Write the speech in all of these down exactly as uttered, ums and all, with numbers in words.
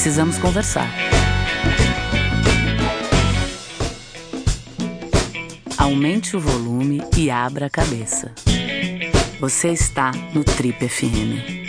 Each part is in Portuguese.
Precisamos conversar. Aumente o volume e abra a cabeça. Você está no Trip F M.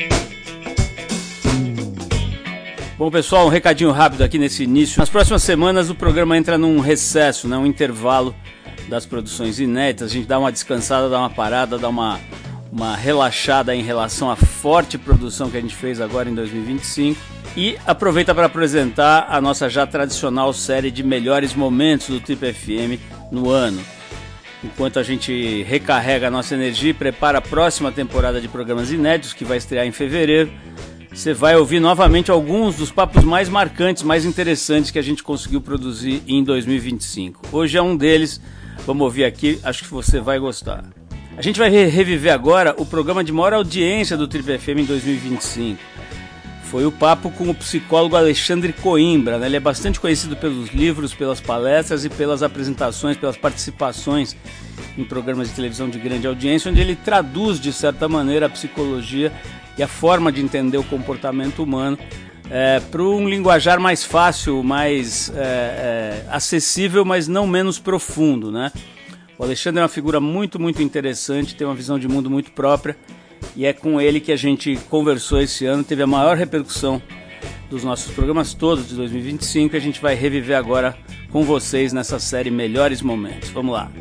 Bom, pessoal, um recadinho rápido aqui nesse início. Nas próximas semanas o programa entra num recesso, né, um intervalo das produções inéditas. A gente dá uma descansada, dá uma parada, dá uma, uma relaxada em relação à forte produção que a gente fez agora em dois mil e vinte e cinco. E aproveita para apresentar a nossa já tradicional série de melhores momentos do Trip F M no ano. Enquanto a gente recarrega a nossa energia e prepara a próxima temporada de programas inéditos, que vai estrear em fevereiro, você vai ouvir novamente alguns dos papos mais marcantes, mais interessantes que a gente conseguiu produzir em dois mil e vinte e cinco. Hoje é um deles, vamos ouvir aqui, acho que você vai gostar. A gente vai re- reviver agora o programa de maior audiência do Trip F M em dois mil e vinte e cinco. Foi o papo com o psicólogo Alexandre Coimbra, né? Ele é bastante conhecido pelos livros, pelas palestras e pelas apresentações, pelas participações em programas de televisão de grande audiência, onde ele traduz, de certa maneira, a psicologia e a forma de entender o comportamento humano é, para um linguajar mais fácil, mais é, é, acessível, mas não menos profundo, né? O Alexandre é uma figura muito, muito interessante, tem uma visão de mundo muito própria, e é com ele que a gente conversou esse ano, teve a maior repercussão dos nossos programas todos de dois mil e vinte e cinco, e a gente vai reviver agora com vocês nessa série Melhores Momentos. Vamos lá!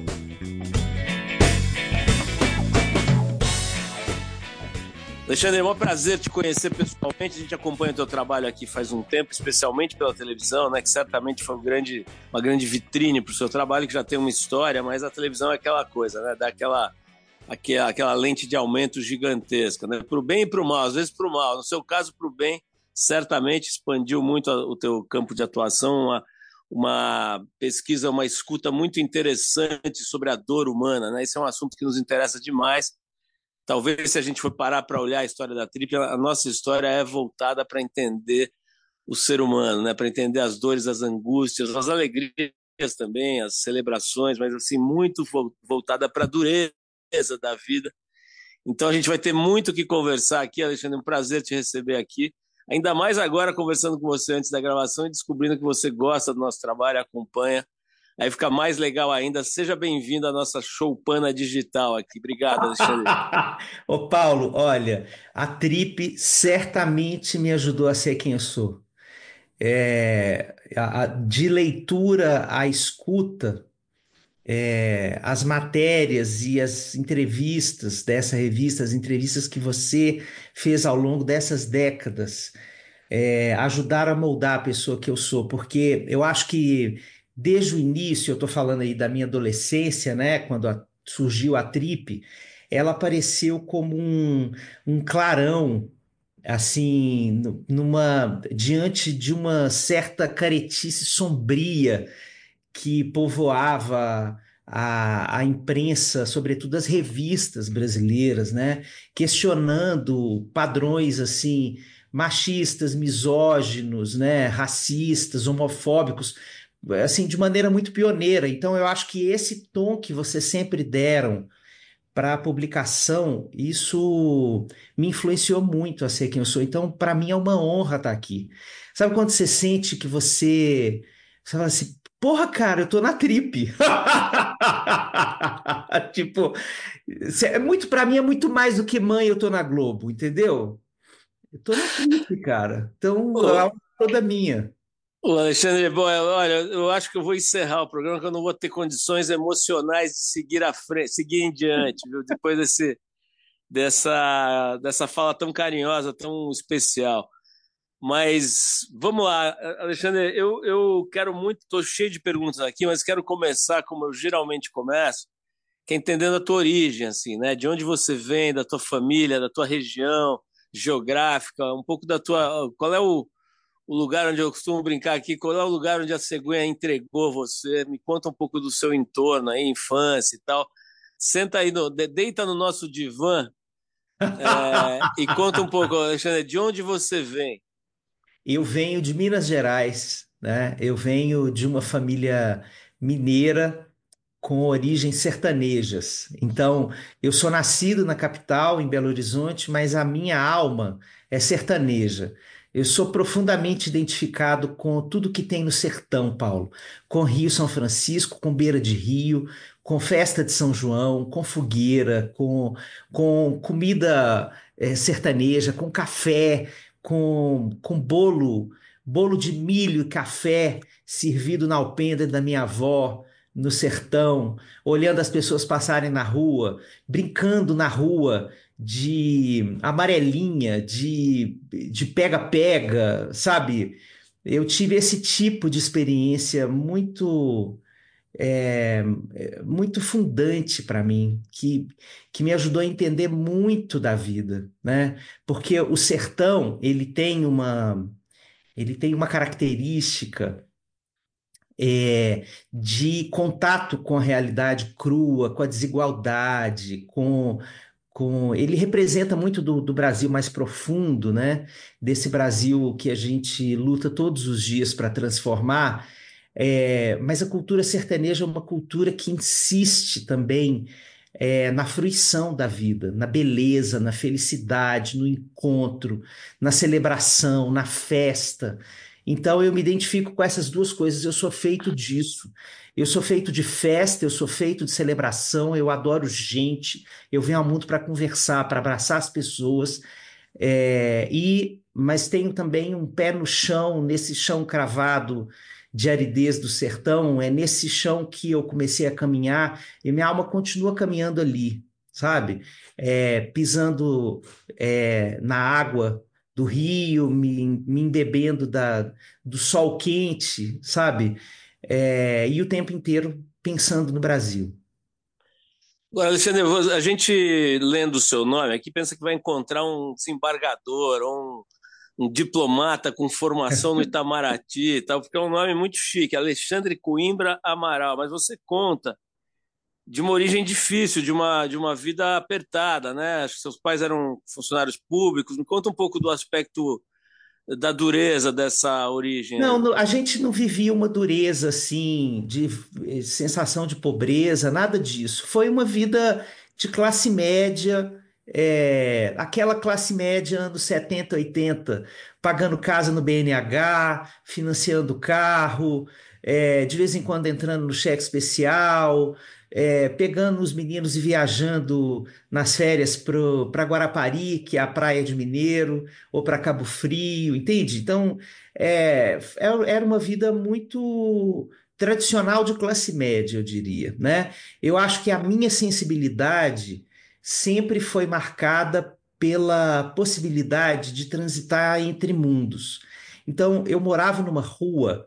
Alexandre, é um prazer te conhecer pessoalmente. A gente acompanha o teu trabalho aqui faz um tempo, especialmente pela televisão, né, que certamente foi um grande, uma grande vitrine para o seu trabalho, que já tem uma história, mas a televisão é aquela coisa, né, dá aquela, aquela, aquela lente de aumento gigantesca, né, para o bem e para o mal, às vezes para o mal. No seu caso, para o bem, certamente expandiu muito a, o teu campo de atuação, uma, uma pesquisa, uma escuta muito interessante sobre a dor humana, né? Esse é um assunto que nos interessa demais. Talvez, se a gente for parar para olhar a história da Trip, a nossa história é voltada para entender o ser humano, né? Para entender as dores, as angústias, as alegrias também, as celebrações, mas assim, muito voltada para a dureza da vida. Então a gente vai ter muito o que conversar aqui, Alexandre, é um prazer te receber aqui, ainda mais agora conversando com você antes da gravação e descobrindo que você gosta do nosso trabalho, acompanha. Aí fica mais legal ainda. Seja bem-vindo à nossa choupana digital aqui. Obrigado, Alexandre. Ô Paulo, olha, a Trip certamente me ajudou a ser quem eu sou. É, a- a- de leitura à escuta, é, as matérias e as entrevistas dessa revista, as entrevistas que você fez ao longo dessas décadas, é, ajudaram a moldar a pessoa que eu sou, porque eu acho que desde o início, eu estou falando aí da minha adolescência, né, quando a- surgiu a Trip, ela apareceu como um, um clarão, assim, nu- numa, diante de uma certa caretice sombria que povoava a, a imprensa, sobretudo as revistas brasileiras, né? Questionando padrões assim machistas, misóginos, né? Racistas, homofóbicos, assim de maneira muito pioneira. Então eu acho que esse tom que vocês sempre deram para a publicação, isso me influenciou muito a ser quem eu sou. Então, para mim é uma honra estar aqui. Sabe quando você sente que você, você fala assim, porra, cara, eu tô na Trip. Tipo, cê- é muito para mim é muito mais do que mãe, eu tô na Globo, entendeu? Eu tô na Trip, cara. Então, a honra é toda minha. O Alexandre, bom, olha, eu acho que eu vou encerrar o programa, que eu não vou ter condições emocionais de seguir à frente, seguir em diante, viu? Depois desse, dessa, dessa fala tão carinhosa, tão especial. Mas vamos lá, Alexandre, eu, eu quero muito, estou cheio de perguntas aqui, mas quero começar como eu geralmente começo, que é entendendo a tua origem, assim, né? De onde você vem, da tua família, da tua região geográfica, um pouco da tua. Qual é o, o lugar onde eu costumo brincar aqui? Qual é o lugar onde a cegonha entregou você? Me conta um pouco do seu entorno aí, infância e tal. Senta aí, no, deita no nosso divã é, e conta um pouco, Alexandre, de onde você vem? Eu venho de Minas Gerais, né? Eu venho de uma família mineira com origens sertanejas. Então, eu sou nascido na capital, em Belo Horizonte, mas a minha alma é sertaneja. Eu sou profundamente identificado com tudo que tem no sertão, Paulo. Com Rio São Francisco, com Beira de Rio, com festa de São João, com fogueira, com, com comida eh, sertaneja, com café, com, com bolo, bolo de milho e café servido na alpendre da minha avó, no sertão, olhando as pessoas passarem na rua, brincando na rua de amarelinha, de de pega-pega, sabe? Eu tive esse tipo de experiência muito é, é, muito fundante para mim, que, que me ajudou a entender muito da vida, né? Porque o sertão, ele tem uma ele tem uma característica é, de contato com a realidade crua, com a desigualdade, com, com... Ele representa muito do, do Brasil mais profundo, né? Desse Brasil que a gente luta todos os dias para transformar. É, mas a cultura sertaneja é uma cultura que insiste também é, na fruição da vida, na beleza, na felicidade, no encontro, na celebração, na festa. Então eu me identifico com essas duas coisas. Eu sou feito disso. Eu sou feito de festa, eu sou feito de celebração, eu adoro gente, eu venho ao mundo para conversar, para abraçar as pessoas, é, e mas tenho também um pé no chão, nesse chão cravado de aridez do sertão, é nesse chão que eu comecei a caminhar e minha alma continua caminhando ali, sabe? É, pisando é, na água do rio, me, me embebendo da, do sol quente, sabe? É, e o tempo inteiro pensando no Brasil. Agora, Alexandre, a gente lendo o seu nome aqui pensa que vai encontrar um desembargador ou um, um diplomata com formação no Itamaraty e tal, porque é um nome muito chique, Alexandre Coimbra Amaral, mas você conta de uma origem difícil, de uma, de uma vida apertada, né? Acho que seus pais eram funcionários públicos. Me conta um pouco do aspecto da dureza dessa origem Não, aí. no- a gente não vivia uma dureza assim, de eh, sensação de pobreza, nada disso. Foi uma vida de classe média, é, aquela classe média anos setenta, oitenta, pagando casa no B N H, financiando carro, é, de vez em quando entrando no cheque especial, é, pegando os meninos e viajando nas férias para Guarapari, que é a praia de Mineiro, ou para Cabo Frio, entende? Então. É, é- era uma vida muito tradicional de classe média, eu diria, né? Eu acho que a minha sensibilidade sempre foi marcada pela possibilidade de transitar entre mundos. Então, eu morava numa rua,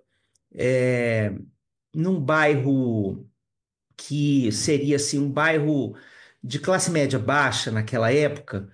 é, num bairro que seria assim um bairro de classe média baixa naquela época,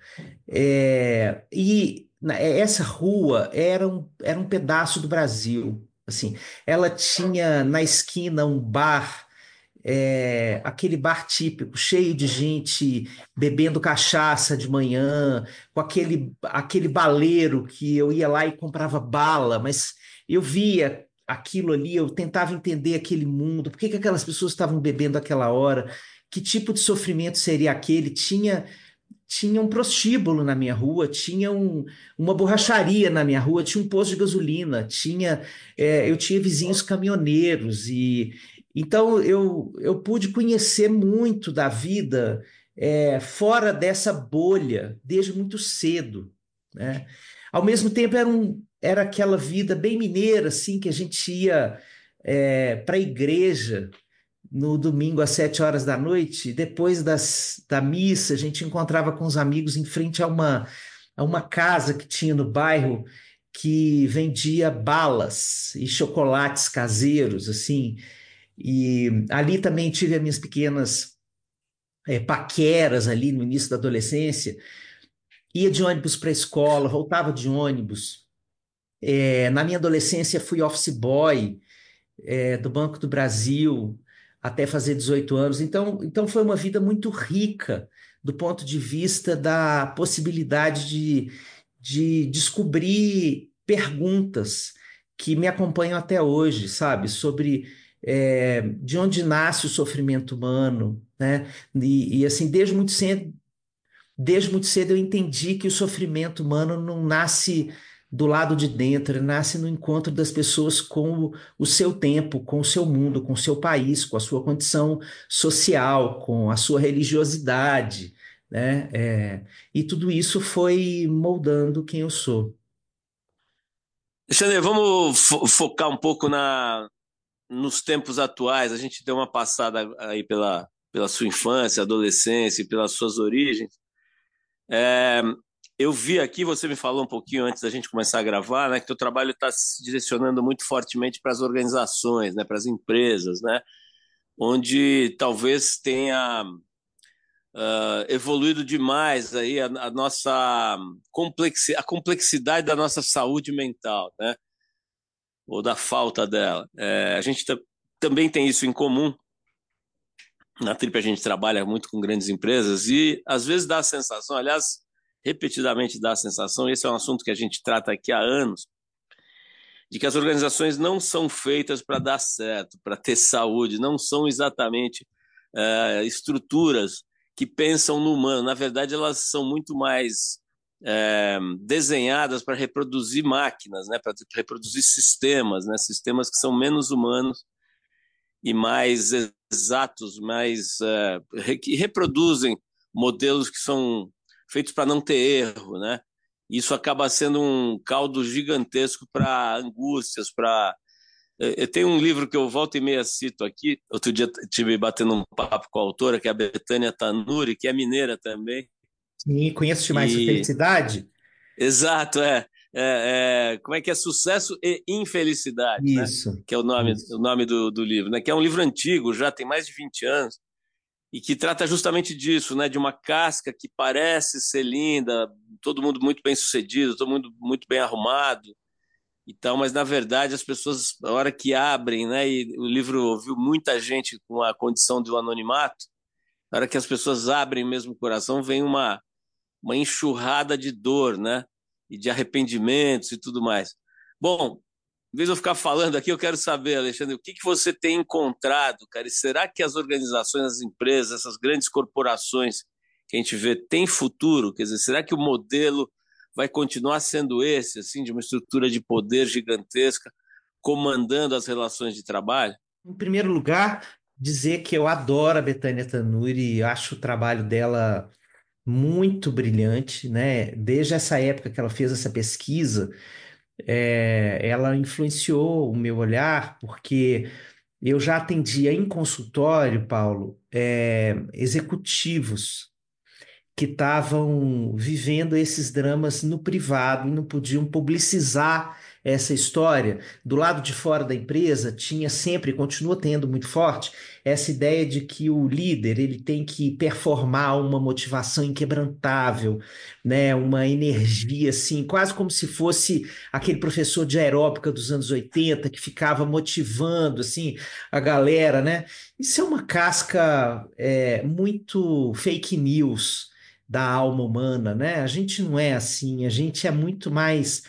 é, e na- é, essa rua era um, era um pedaço do Brasil. Assim, ela tinha na esquina um bar, é, aquele bar típico, cheio de gente bebendo cachaça de manhã, com aquele, aquele baleiro que eu ia lá e comprava bala, mas eu via aquilo ali, eu tentava entender aquele mundo, por que que aquelas pessoas estavam bebendo aquela hora, que tipo de sofrimento seria aquele? Tinha tinha um prostíbulo na minha rua, tinha um- uma borracharia na minha rua, tinha um posto de gasolina, tinha, é, eu tinha vizinhos caminhoneiros e então eu, eu pude conhecer muito da vida é, fora dessa bolha desde muito cedo, né? Ao mesmo tempo era, um, era aquela vida bem mineira, assim, que a gente ia para a igreja no domingo às sete horas da noite, depois das, da missa, a gente encontrava com os amigos em frente a uma, a uma casa que tinha no bairro que vendia balas e chocolates caseiros, assim. E ali também tive as minhas pequenas eh, paqueras ali no início da adolescência. Ia de ônibus para a escola, voltava de ônibus. Eh, na minha adolescência fui office boy é, do Banco do Brasil até fazer dezoito anos. Então, então foi uma vida muito rica do ponto de vista da possibilidade de, de descobrir perguntas que me acompanham até hoje, sabe? Sobre é, de onde nasce o sofrimento humano, né? E, e assim, desde muito cedo, desde muito cedo eu entendi que o sofrimento humano não nasce do lado de dentro, ele nasce no encontro das pessoas com o, o seu tempo, com o seu mundo, com o seu país, com a sua condição social, com a sua religiosidade, né? É, e tudo isso foi moldando quem eu sou. Alexandre, vamos fo- focar um pouco na, nos tempos atuais. A gente deu uma passada aí pela, pela sua infância, adolescência e pelas suas origens. É, eu vi aqui, você me falou um pouquinho antes da gente começar a gravar, né, que o trabalho está se direcionando muito fortemente para as organizações, né, para as empresas, né, onde talvez tenha uh, evoluído demais aí a, a nossa complexi a complexidade da nossa saúde mental, né, ou da falta dela. É, a gente também tem isso em comum. Na Trip a gente trabalha muito com grandes empresas e às vezes dá a sensação, aliás, repetidamente dá a sensação, e esse é um assunto que a gente trata aqui há anos, de que as organizações não são feitas para dar certo, para ter saúde, não são exatamente é, estruturas que pensam no humano. Na verdade, elas são muito mais é, desenhadas para reproduzir máquinas, né, para reproduzir sistemas, né, sistemas que são menos humanos e mais exatos, mais uh, que reproduzem modelos que são feitos para não ter erro, né? Isso acaba sendo um caldo gigantesco para angústias, para eu tenho um livro que eu volto e meia cito aqui. Outro dia estive batendo um papo com a autora, que é a Betânia Tanuri, que é mineira também. E conheço demais sua E felicidade? exato, é, é, é, como é que é sucesso e infelicidade, né? Isso, Que é o nome, o isso. nome do, do livro, né? Que é um livro antigo, já tem mais de vinte anos, e que trata justamente disso, né? De uma casca que parece ser linda, todo mundo muito bem sucedido, todo mundo muito bem arrumado e tal, mas na verdade as pessoas, a hora que abrem, né? E o livro viu muita gente com a condição do anonimato, na hora que as pessoas abrem mesmo o coração, vem uma uma enxurrada de dor, né? E de arrependimentos e tudo mais. Bom, em vez de eu ficar falando aqui, eu quero saber, Alexandre, o que que você tem encontrado, cara? E será que as organizações, as empresas, essas grandes corporações que a gente vê, têm futuro? Quer dizer, será que o modelo vai continuar sendo esse, assim, de uma estrutura de poder gigantesca, comandando as relações de trabalho? Em primeiro lugar, dizer que eu adoro a Betânia Tanuri, acho o trabalho dela muito brilhante, né? Desde essa época que ela fez essa pesquisa, é, ela influenciou o meu olhar, porque eu já atendia em consultório, Paulo, é, executivos que estavam vivendo esses dramas no privado e não podiam publicizar essa história. Do lado de fora da empresa, tinha sempre, e continua tendo muito forte, essa ideia de que o líder ele tem que performar uma motivação inquebrantável, né? Uma energia assim, quase como se fosse aquele professor de aeróbica dos anos oitenta que ficava motivando assim a galera, né? Isso é uma casca é, muito fake news da alma humana, né? A gente não é assim, a gente é muito mais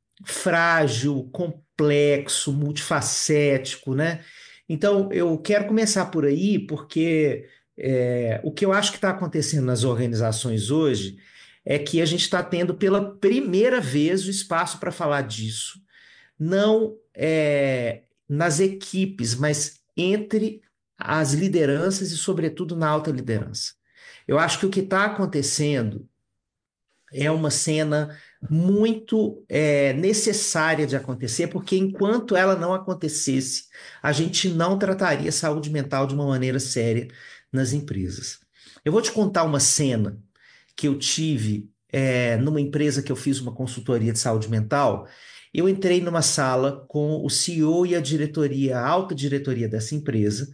frágil, complexo, multifacético, né? Então, eu quero começar por aí, porque é, o que eu acho que está acontecendo nas organizações hoje é que a gente está tendo pela primeira vez o espaço para falar disso, não é, nas equipes, mas entre as lideranças e, sobretudo, na alta liderança. Eu acho que o que está acontecendo é uma cena muito é, necessária de acontecer, porque enquanto ela não acontecesse, a gente não trataria saúde mental de uma maneira séria nas empresas. Eu vou te contar uma cena que eu tive é, numa empresa que eu fiz uma consultoria de saúde mental. Eu entrei numa sala com o C E O e a diretoria, a alta diretoria dessa empresa.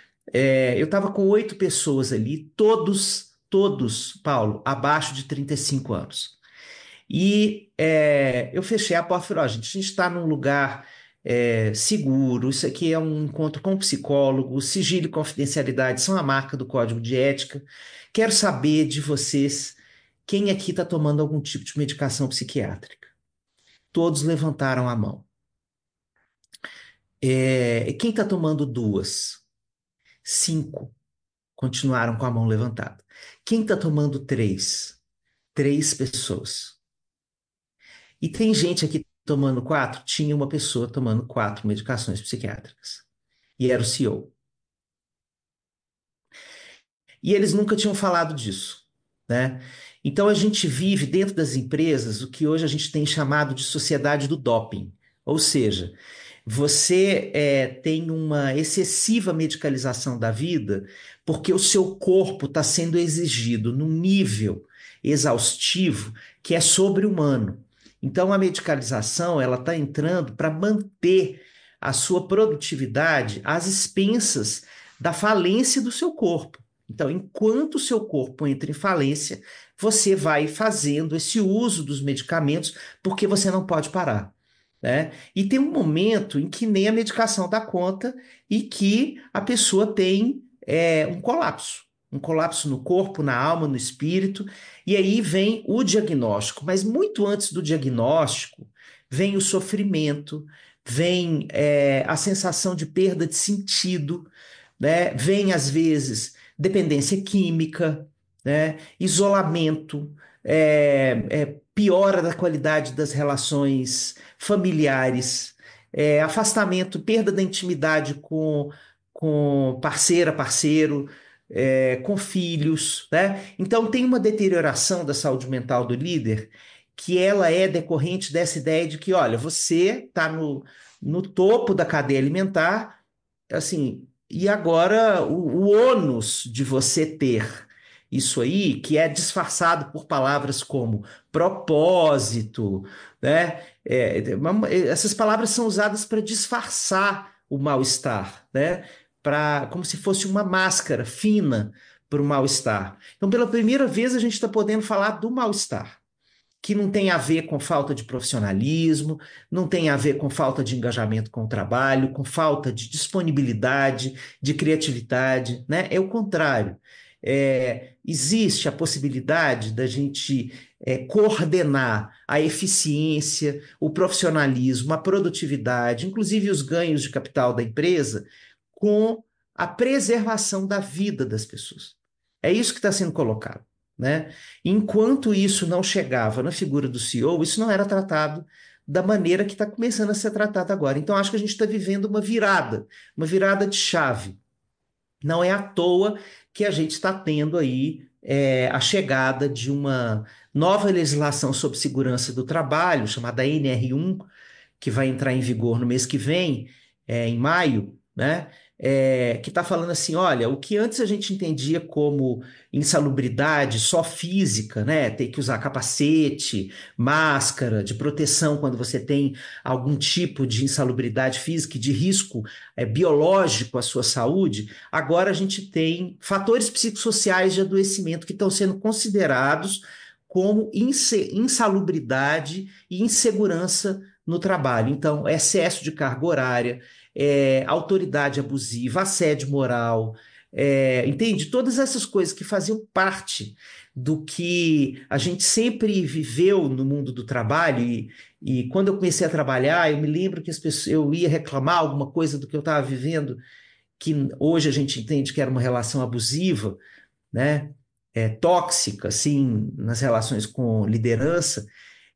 É, eu estava com oito pessoas ali, todos, todos, Paulo, abaixo de trinta e cinco anos. E é, eu fechei a porta e falei, ó, gente, a gente está num lugar é, seguro, isso aqui é um encontro com um psicólogo, sigilo e confidencialidade são a marca do código de ética. Quero saber de vocês quem aqui está tomando algum tipo de medicação psiquiátrica. Todos levantaram a mão. É, quem está tomando duas? Cinco continuaram com a mão levantada. Quem está tomando três? Três pessoas. E tem gente aqui tomando quatro? Tinha uma pessoa tomando quatro medicações psiquiátricas. E era o C E O. E eles nunca tinham falado disso, né? Então a gente vive dentro das empresas o que hoje a gente tem chamado de sociedade do doping. Ou seja, você é, tem uma excessiva medicalização da vida porque o seu corpo está sendo exigido num nível exaustivo que é sobre-humano. Então a medicalização ela está entrando para manter a sua produtividade às expensas da falência do seu corpo. Então, enquanto o seu corpo entra em falência, você vai fazendo esse uso dos medicamentos porque você não pode parar, né? E tem um momento em que nem a medicação dá conta e que a pessoa tem é, um colapso. Um colapso no corpo, na alma, no espírito, e aí vem o diagnóstico. Mas muito antes do diagnóstico, vem o sofrimento, vem é, a sensação de perda de sentido, né? Vem, às vezes, dependência química, né? Isolamento, é, é, piora da qualidade das relações familiares, é, afastamento, perda da intimidade com, com parceira, parceiro, é, com filhos, né? Então tem uma deterioração da saúde mental do líder que ela é decorrente dessa ideia de que, olha, você está no, no topo da cadeia alimentar, assim, e agora o, o ônus de você ter isso aí, que é disfarçado por palavras como propósito, né? É, uma- essas palavras são usadas para disfarçar o mal-estar, né? Para, como se fosse uma máscara fina para o mal-estar. Então, pela primeira vez, a gente está podendo falar do mal-estar que não tem a ver com falta de profissionalismo, não tem a ver com falta de engajamento com o trabalho, com falta de disponibilidade, de criatividade, né? É o contrário. É, existe a possibilidade da gente é, coordenar a eficiência, o profissionalismo, a produtividade, inclusive os ganhos de capital da empresa, com a preservação da vida das pessoas. É isso que está sendo colocado, né? Enquanto isso não chegava na figura do C E O, isso não era tratado da maneira que está começando a ser tratado agora. Então, acho que a gente está vivendo uma virada, uma virada de chave. Não é à toa que a gente está tendo aí é, a chegada de uma nova legislação sobre segurança do trabalho, chamada N R um, que vai entrar em vigor no mês que vem, é, em maio, né? É, que está falando assim: olha, o que antes a gente entendia como insalubridade só física, né? Ter que usar capacete, máscara de proteção quando você tem algum tipo de insalubridade física e de risco é, biológico à sua saúde, agora a gente tem fatores psicossociais de adoecimento que estão sendo considerados como insalubridade e insegurança no trabalho. Então, excesso de carga horária, é, autoridade abusiva, assédio moral, é, entende? Todas essas coisas que faziam parte do que a gente sempre viveu no mundo do trabalho. E, e quando eu comecei a trabalhar, eu me lembro que as pessoas, eu ia reclamar alguma coisa do que eu estava vivendo, que hoje a gente entende que era uma relação abusiva, né? É, tóxica, assim, nas relações com liderança.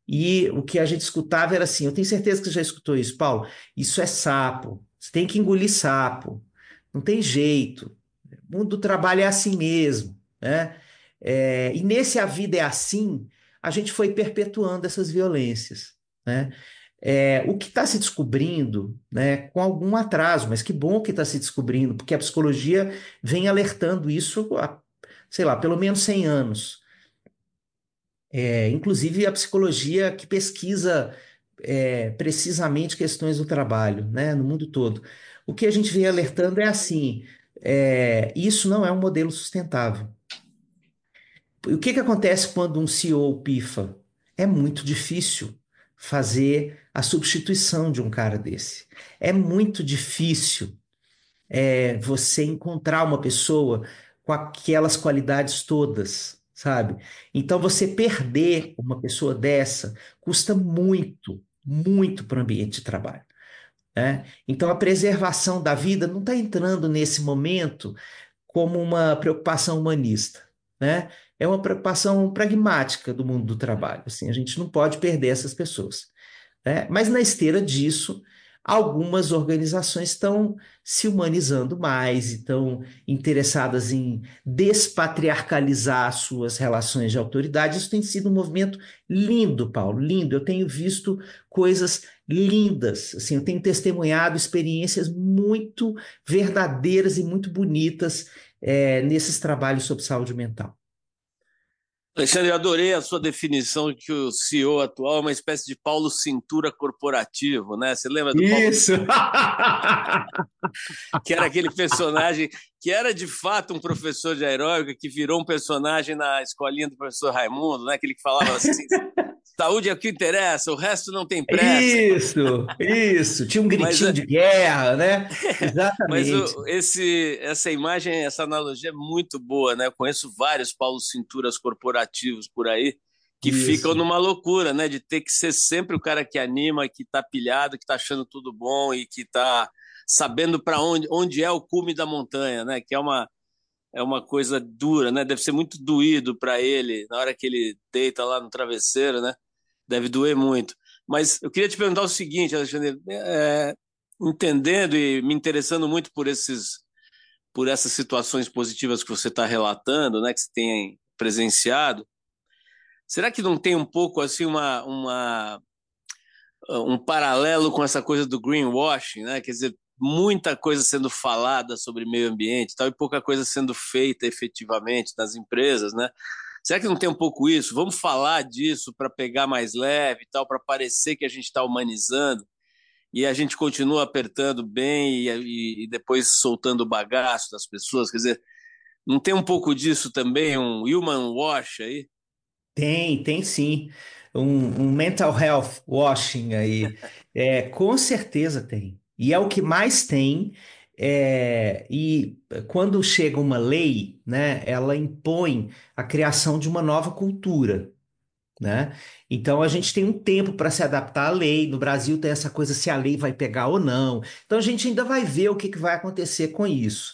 E o que a gente escutava era assim: eu tenho certeza que você já escutou isso, Paulo. Isso é sapo. Você tem que engolir sapo. Não tem jeito. O mundo do trabalho é assim mesmo, né? É, e nesse A Vida é Assim, a gente foi perpetuando essas violências, né? É, o que está se descobrindo, né, com algum atraso, mas que bom que está se descobrindo, porque a psicologia vem alertando isso há, sei lá, pelo menos cem anos. É, inclusive a psicologia que pesquisa é, precisamente questões do trabalho, né, no mundo todo. O que a gente vem alertando é assim: é, isso não é um modelo sustentável. O que que acontece quando um C E O pifa? É muito difícil fazer a substituição de um cara desse. É muito difícil é, você encontrar uma pessoa com aquelas qualidades todas, sabe? Então, você perder uma pessoa dessa custa muito, muito para o ambiente de trabalho, né? Então, a preservação da vida não está entrando nesse momento como uma preocupação humanista. né? É uma preocupação pragmática do mundo do trabalho. Assim, a gente não pode perder essas pessoas, né? Mas na esteira disso, algumas organizações estão se humanizando mais, e estão interessadas em despatriarcalizar suas relações de autoridade. Isso tem sido um movimento lindo, Paulo, lindo. Eu tenho visto coisas lindas, assim, eu tenho testemunhado experiências muito verdadeiras e muito bonitas, é, nesses trabalhos sobre saúde mental. Alexandre, eu adorei a sua definição de que o C E O atual é uma espécie de Paulo Cintura corporativo, né? Você lembra do Paulo Isso! que era aquele personagem que era de fato um professor de aeróbica, que virou um personagem na escolinha do professor Raimundo, né? Aquele que falava assim: saúde é o que interessa, o resto não tem pressa. Isso, isso. Tinha um Mas, gritinho de guerra, né? mas Exatamente. o, esse, essa imagem, essa analogia é muito boa, né? Eu conheço vários Paulo Cinturas corporativos por aí que ficam Isso. numa loucura, né? De ter que ser sempre o cara que anima, que tá pilhado, que tá achando tudo bom e que tá sabendo para onde, onde é o cume da montanha, né? Que é uma, é uma coisa dura, né? Deve ser muito doído para ele na hora que ele deita lá no travesseiro, né? Deve doer muito. Mas eu queria te perguntar o seguinte, Alexandre, é, entendendo e me interessando muito por esses, por essas situações positivas que você está relatando, né? Que você tem presenciado, será que não tem um pouco assim uma, uma um paralelo com essa coisa do greenwashing, né? Quer dizer, muita coisa sendo falada sobre meio ambiente, e tal, e pouca coisa sendo feita efetivamente nas empresas, né? Será que não tem um pouco isso? Vamos falar disso para pegar mais leve e tal, para parecer que a gente está humanizando e a gente continua apertando bem e, e, e depois soltando o bagaço das pessoas. Quer dizer, não tem um pouco disso também, um human wash aí? Tem, tem sim. Um, um mental health washing aí. É, com certeza tem. E é o que mais tem. É, e quando chega uma lei, né, ela impõe a criação de uma nova cultura, né? Então a gente tem um tempo para se adaptar à lei. No Brasil tem essa coisa se a lei vai pegar ou não. Então a gente ainda vai ver o que que vai acontecer com isso.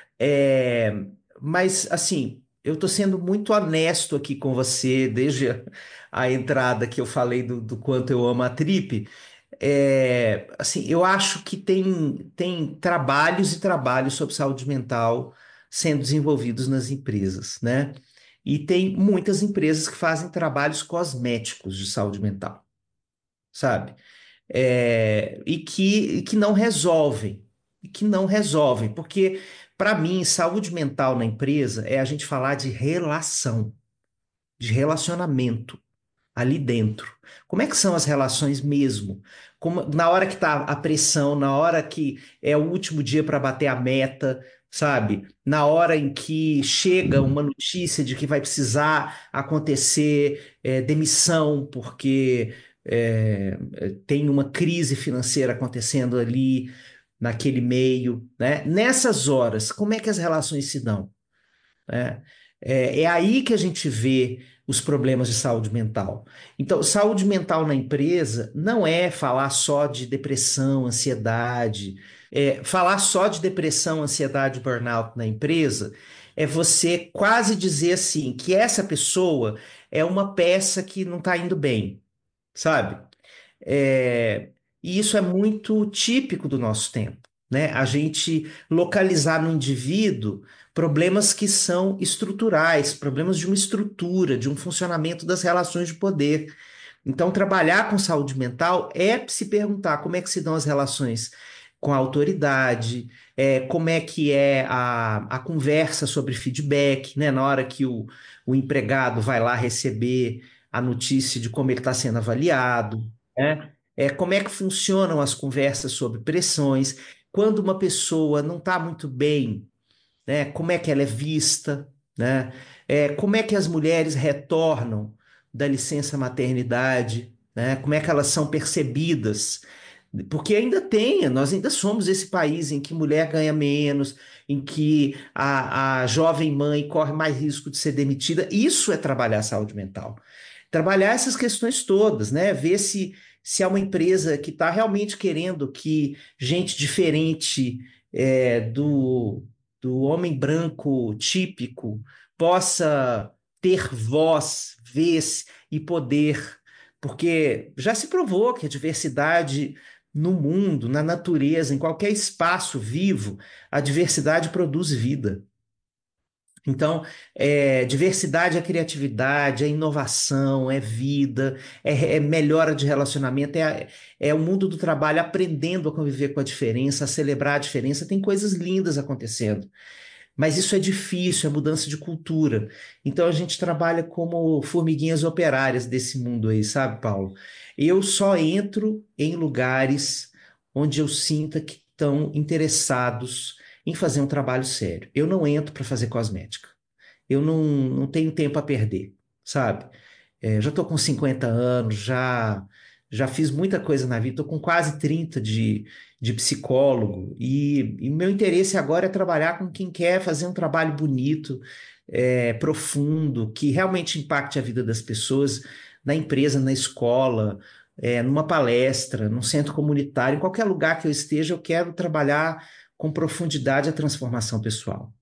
É, mas, assim, eu estou sendo muito honesto aqui com você, desde a, a entrada que eu falei do, do quanto eu amo a Trip. É, assim, eu acho que tem, tem trabalhos e trabalhos sobre saúde mental sendo desenvolvidos nas empresas, né? E tem muitas empresas que fazem trabalhos cosméticos de saúde mental, sabe? É, e que, e que não resolvem, e que não resolvem, porque para mim, saúde mental na empresa é a gente falar de relação, de relacionamento ali dentro. Como é que são as relações mesmo? Como, na hora que tá a pressão, na hora que é o último dia para bater a meta, sabe? Na hora em que chega uma notícia de que vai precisar acontecer é, demissão porque é, é, tem uma crise financeira acontecendo ali naquele meio, né? Nessas horas, como é que as relações se dão? Né? É, é aí que a gente vê os problemas de saúde mental. Então, saúde mental na empresa não é falar só de depressão, ansiedade. É, falar só de depressão, ansiedade, burnout na empresa é você quase dizer assim que essa pessoa é uma peça que não está indo bem, sabe? É, e isso é muito típico do nosso tempo, né? A gente localizar no indivíduo problemas que são estruturais, problemas de uma estrutura, de um funcionamento das relações de poder. Então, trabalhar com saúde mental é se perguntar como é que se dão as relações com a autoridade, é, como é que é a, a conversa sobre feedback, né? Na hora que o, o empregado vai lá receber a notícia de como ele está sendo avaliado, né? É, como é que funcionam as conversas sobre pressões, quando uma pessoa não está muito bem, né? Como é que ela é vista, né? É, como é que as mulheres retornam da licença maternidade, né? Como é que elas são percebidas? Porque ainda tem, nós ainda somos esse país em que mulher ganha menos, em que a, a jovem mãe corre mais risco de ser demitida. Isso é trabalhar a saúde mental. Trabalhar essas questões todas, né? Ver se, se é uma empresa que está realmente querendo que gente diferente é, do do homem branco típico possa ter voz, vez e poder, porque já se provou que a diversidade no mundo, na natureza, em qualquer espaço vivo, a diversidade produz vida. Então, é, diversidade é criatividade, é inovação, é vida, é, é melhora de relacionamento, é, é o mundo do trabalho aprendendo a conviver com a diferença, a celebrar a diferença. Tem coisas lindas acontecendo, mas isso é difícil, é mudança de cultura. Então, a gente trabalha como formiguinhas operárias desse mundo aí, sabe, Paulo? Eu só entro em lugares onde eu sinta que estão interessados em fazer um trabalho sério. Eu não entro para fazer cosmética. Eu não, não tenho tempo a perder, sabe? É, já estou com cinquenta anos, já já fiz muita coisa na vida, estou com quase trinta de, de psicólogo, e, e meu interesse agora é trabalhar com quem quer fazer um trabalho bonito, é, profundo, que realmente impacte a vida das pessoas, na empresa, na escola, é, numa palestra, num centro comunitário, em qualquer lugar que eu esteja, eu quero trabalhar com profundidade a transformação pessoal.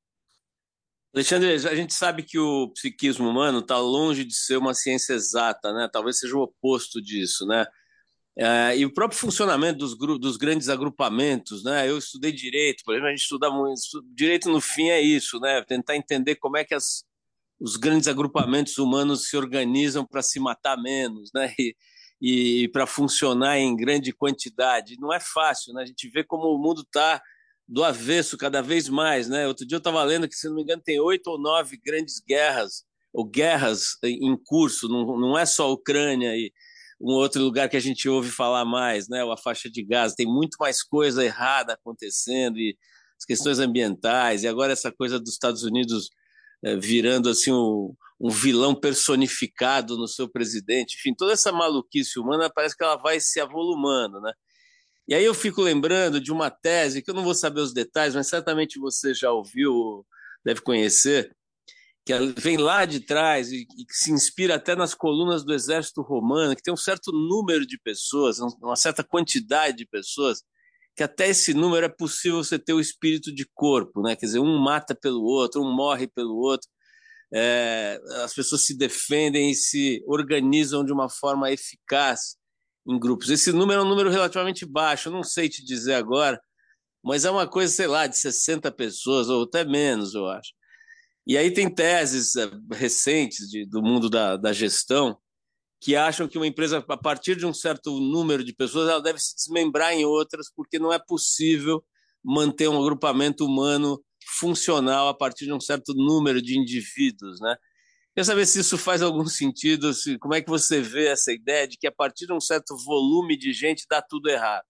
Alexandre, a gente sabe que o psiquismo humano está longe de ser uma ciência exata, né? Talvez seja o oposto disso, né? É, e o próprio funcionamento dos, gru- dos grandes agrupamentos, né? Eu estudei direito, por exemplo, a gente estuda muito. estu- Direito no fim é isso, né? Tentar entender como é que as, os grandes agrupamentos humanos se organizam para se matar menos, né? E, e para funcionar em grande quantidade. Não é fácil, né? A gente vê como o mundo está do avesso cada vez mais, né? Outro dia eu estava lendo que, se não me engano, tem oito ou nove grandes guerras ou guerras em curso. Não, não é só a Ucrânia e um outro lugar que a gente ouve falar mais, né? A faixa de Gaza. Tem muito mais coisa errada acontecendo, e as questões ambientais, e agora essa coisa dos Estados Unidos é, virando assim um, um vilão personificado no seu presidente. Enfim, toda essa maluquice humana parece que ela vai se avolumando, né? E aí eu fico lembrando de uma tese que eu não vou saber os detalhes, mas certamente você já ouviu, deve conhecer, que ela vem lá de trás e, e que se inspira até nas colunas do exército romano, que tem um certo número de pessoas, uma certa quantidade de pessoas, que até esse número é possível você ter o espírito de corpo, né? Quer dizer, um mata pelo outro, um morre pelo outro, é, as pessoas se defendem e se organizam de uma forma eficaz em grupos. Esse número é um número relativamente baixo, eu não sei te dizer agora, mas é uma coisa, sei lá, de sessenta pessoas, ou até menos, eu acho. E aí tem teses uh, recentes de, do mundo da, da gestão que acham que uma empresa, a partir de um certo número de pessoas, ela deve se desmembrar em outras, porque não é possível manter um agrupamento humano funcional a partir de um certo número de indivíduos, né? Quer saber se isso faz algum sentido, se, como é que você vê essa ideia de que a partir de um certo volume de gente dá tudo errado?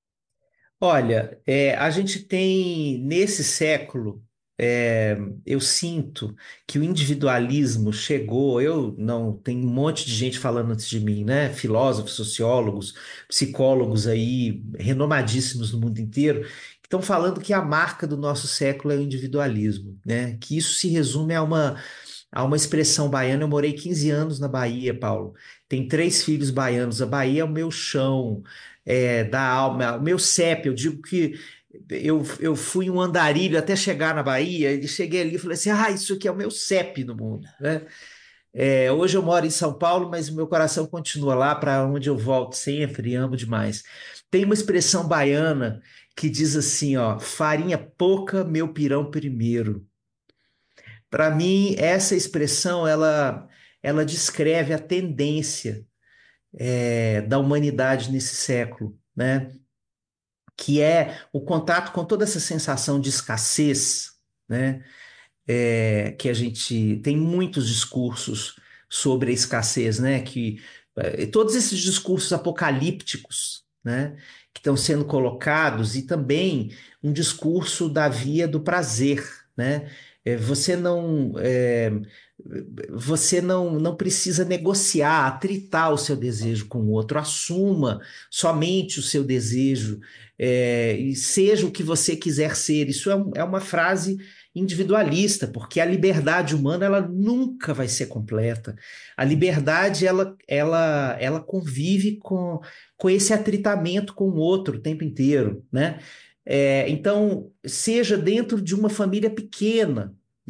Olha, é, a gente tem nesse século, é, eu sinto que o individualismo chegou. Eu não, tem um monte de gente falando antes de mim, né? Filósofos, sociólogos, psicólogos aí, renomadíssimos no mundo inteiro, que estão falando que a marca do nosso século é o individualismo, né? Que isso se resume a uma Há uma expressão baiana. Eu morei quinze anos na Bahia, Paulo. Tem três filhos baianos. A Bahia é o meu chão, é, da alma, o meu C E P. Eu digo que eu, eu fui um andarilho até chegar na Bahia, e cheguei ali e falei assim: ah, isso aqui é o meu C E P no mundo, né? É, hoje eu moro em São Paulo, mas o meu coração continua lá, para onde eu volto sempre e amo demais. Tem uma expressão baiana que diz assim, ó: farinha pouca, meu pirão primeiro. Para mim, essa expressão ela, ela descreve a tendência é, da humanidade nesse século, né? Que é o contato com toda essa sensação de escassez, né? É, que a gente tem muitos discursos sobre a escassez, né? Que é, todos esses discursos apocalípticos, né? Que estão sendo colocados, e também um discurso da via do prazer, né? É, você não é, você não, não precisa negociar, atritar o seu desejo com o outro. Assuma somente o seu desejo, é, e seja o que você quiser ser. Isso é, um- é uma frase individualista, porque a liberdade humana ela nunca vai ser completa. A liberdade ela, ela, ela convive com, com esse atritamento com o outro o tempo inteiro, né? É, então, seja dentro de uma família pequena,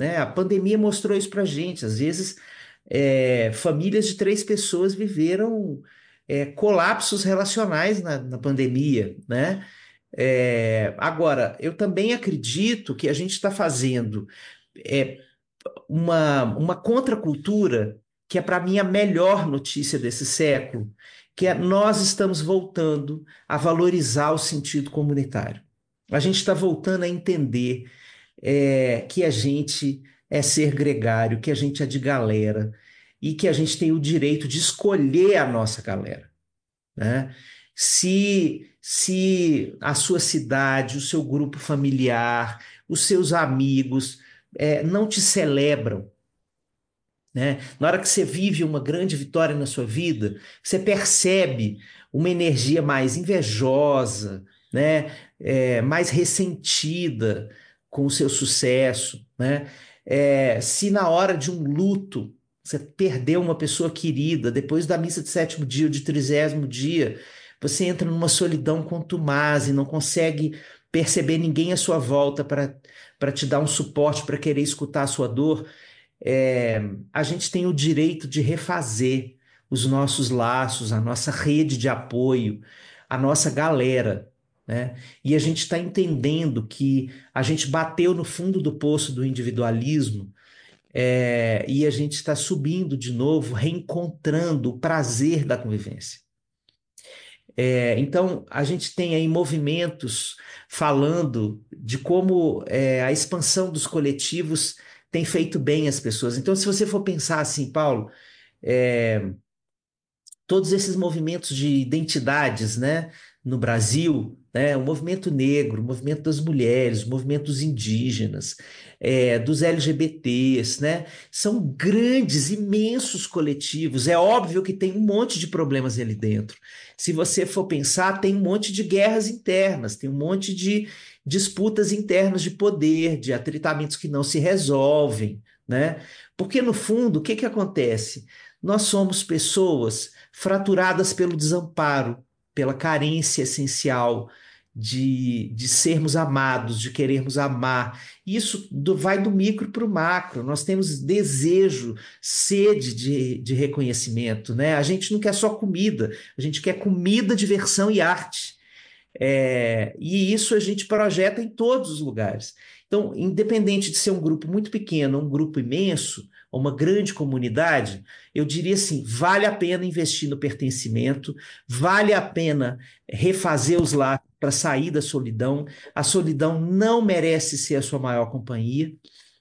né? A pandemia mostrou isso para gente. Às vezes, é, famílias de três pessoas viveram é, colapsos relacionais na, na pandemia, né? É, agora, eu também acredito que a gente está fazendo é, uma, uma contracultura que é para mim a melhor notícia desse século, que é nós estamos voltando a valorizar o sentido comunitário. A gente está voltando a entender é, que a gente é ser gregário, que a gente é de galera e que a gente tem o direito de escolher a nossa galera, né? Se, se a sua cidade, o seu grupo familiar, os seus amigos é, não te celebram, né? Na hora que você vive uma grande vitória na sua vida, você percebe uma energia mais invejosa, né? É, mais ressentida com o seu sucesso, né? É, se na hora de um luto você perdeu uma pessoa querida, depois da missa de sétimo dia ou de trigésimo dia, você entra numa solidão contumaz e não consegue perceber ninguém à sua volta para para te dar um suporte, para querer escutar a sua dor. É, a gente tem o direito de refazer os nossos laços, a nossa rede de apoio, a nossa galera, né? E a gente está entendendo que a gente bateu no fundo do poço do individualismo, é, e a gente está subindo de novo, reencontrando o prazer da convivência. É, então, a gente tem aí movimentos falando de como é, a expansão dos coletivos tem feito bem às pessoas. Então, se você for pensar assim, Paulo, é, todos esses movimentos de identidades, né, no Brasil, né, o movimento negro, o movimento das mulheres, o movimento dos indígenas, é, dos L G B Ts, né, são grandes, imensos coletivos. É óbvio que tem um monte de problemas ali dentro. Se você for pensar, tem um monte de guerras internas, tem um monte de disputas internas de poder, de atritamentos que não se resolvem, né? Porque no fundo, o que que acontece? Nós somos pessoas fraturadas pelo desamparo, pela carência essencial de, de sermos amados, de querermos amar. Isso do- vai do micro para o macro. Nós temos desejo, sede de, de reconhecimento, né? A gente não quer só comida, a gente quer comida, diversão e arte. É, e isso a gente projeta em todos os lugares. Então, independente de ser um grupo muito pequeno, um grupo imenso, ou uma grande comunidade, eu diria assim: vale a pena investir no pertencimento, vale a pena refazer os laços para sair da solidão. A solidão não merece ser a sua maior companhia,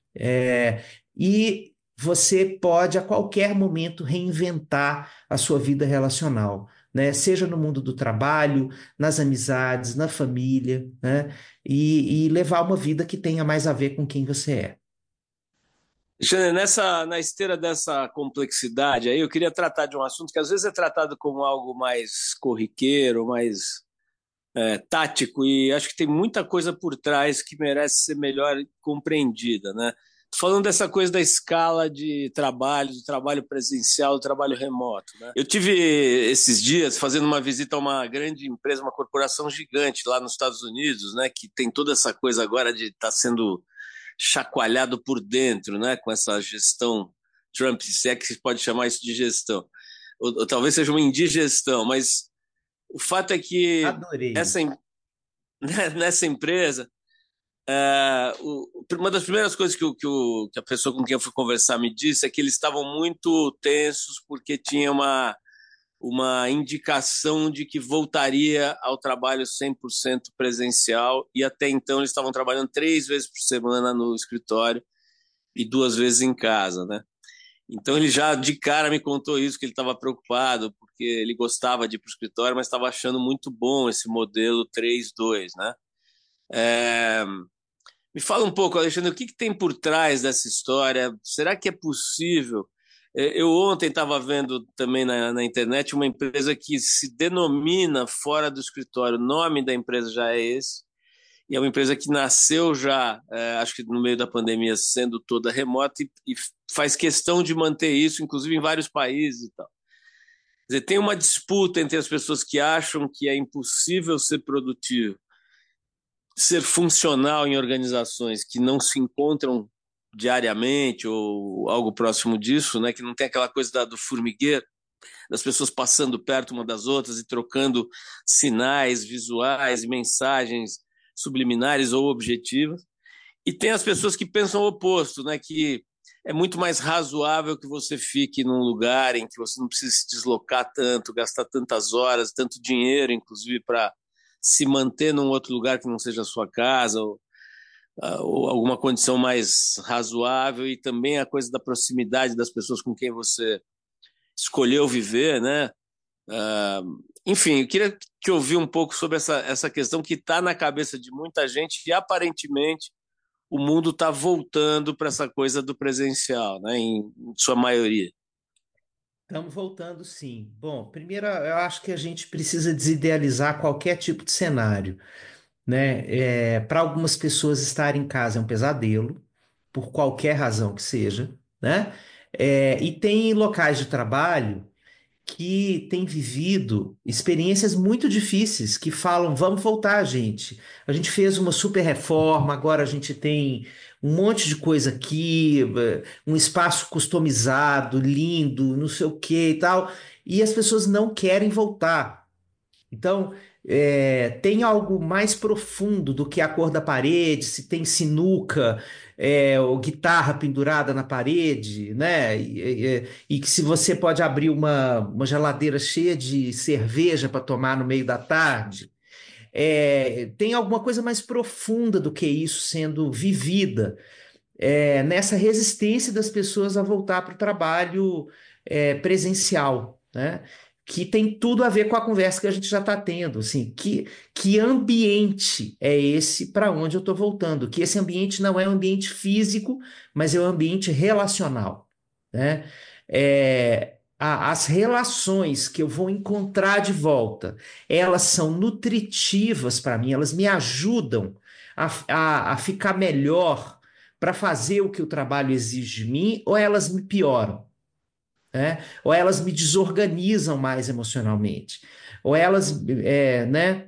é, e você pode a qualquer momento reinventar a sua vida relacional, né? Seja no mundo do trabalho, nas amizades, na família, né? E, e levar uma vida que tenha mais a ver com quem você é. Alexandre, nessa, na esteira dessa complexidade aí, eu queria tratar de um assunto que às vezes é tratado como algo mais corriqueiro, mais é, tático, e acho que tem muita coisa por trás que merece ser melhor compreendida, né? Tô falando dessa coisa da escala de trabalho, do trabalho presencial, do trabalho remoto, né? Eu tive esses dias fazendo uma visita a uma grande empresa, uma corporação gigante lá nos Estados Unidos, né? Que tem toda essa coisa agora de estar tá sendo chacoalhado por dentro, né? Com essa gestão Trump, se é que se pode chamar isso de gestão, ou, ou talvez seja uma indigestão, mas o fato é que Adorei essa, isso. nessa empresa, é, o, uma das primeiras coisas que, o, que, o, que a pessoa com quem eu fui conversar me disse é que eles estavam muito tensos porque tinha uma, uma indicação de que voltaria ao trabalho cem por cento presencial, e até então eles estavam trabalhando três vezes por semana no escritório e duas vezes em casa, né? Então ele já de cara me contou isso, que ele estava preocupado, porque ele gostava de ir para o escritório, mas estava achando muito bom esse modelo três dois, né? É... Me fala um pouco, Alexandre, o que, que tem por trás dessa história? Será que é possível? É, eu ontem estava vendo também na, na internet uma empresa que se denomina fora do escritório, o nome da empresa já é esse, e é uma empresa que nasceu já, é, acho que no meio da pandemia, sendo toda remota, e, e faz questão de manter isso, inclusive em vários países e tal. Quer dizer, tem uma disputa entre as pessoas que acham que é impossível ser produtivo, ser funcional em organizações que não se encontram diariamente ou algo próximo disso, né? Que não tem aquela coisa da, do formigueiro, das pessoas passando perto uma das outras e trocando sinais visuais, mensagens subliminares ou objetivas. E tem as pessoas que pensam o oposto, né? Que é muito mais razoável que você fique num lugar em que você não precisa se deslocar tanto, gastar tantas horas, tanto dinheiro, inclusive, para se manter num outro lugar que não seja a sua casa, ou, ou alguma condição mais razoável, e também a coisa da proximidade das pessoas com quem você escolheu viver, né? Uh, enfim, eu queria te ouvir um pouco sobre essa, essa questão que está na cabeça de muita gente e aparentemente o mundo está voltando para essa coisa do presencial, né, em, em sua maioria. Estamos voltando, sim. Bom, primeiro, eu acho que a gente precisa desidealizar qualquer tipo de cenário, né? É, para algumas pessoas estar em casa é um pesadelo, por qualquer razão que seja, né? É, e tem locais de trabalho que têm vivido experiências muito difíceis, que falam, vamos voltar, gente. A gente fez uma super reforma, agora a gente tem um monte de coisa aqui, eh, um espaço customizado, lindo, não sei o que e tal, e as pessoas não querem voltar. Então, é, tem algo mais profundo do que a cor da parede, se tem sinuca, é, ou guitarra pendurada na parede, né? E, e- e que se você pode abrir uma, uma geladeira cheia de cerveja para tomar no meio da tarde. É, tem alguma coisa mais profunda do que isso sendo vivida, é, nessa resistência das pessoas a voltar para o trabalho, é, presencial, né? Que tem tudo a ver com a conversa que a gente já está tendo, assim, que, que ambiente é esse para onde eu estou voltando? Que esse ambiente não é um ambiente físico, mas é um ambiente relacional, né? É, a- as relações que eu vou encontrar de volta, elas são nutritivas para mim, elas me ajudam a, a, a ficar melhor para fazer o que o trabalho exige de mim, ou elas me pioram, né? Ou elas me desorganizam mais emocionalmente, ou elas, é, né,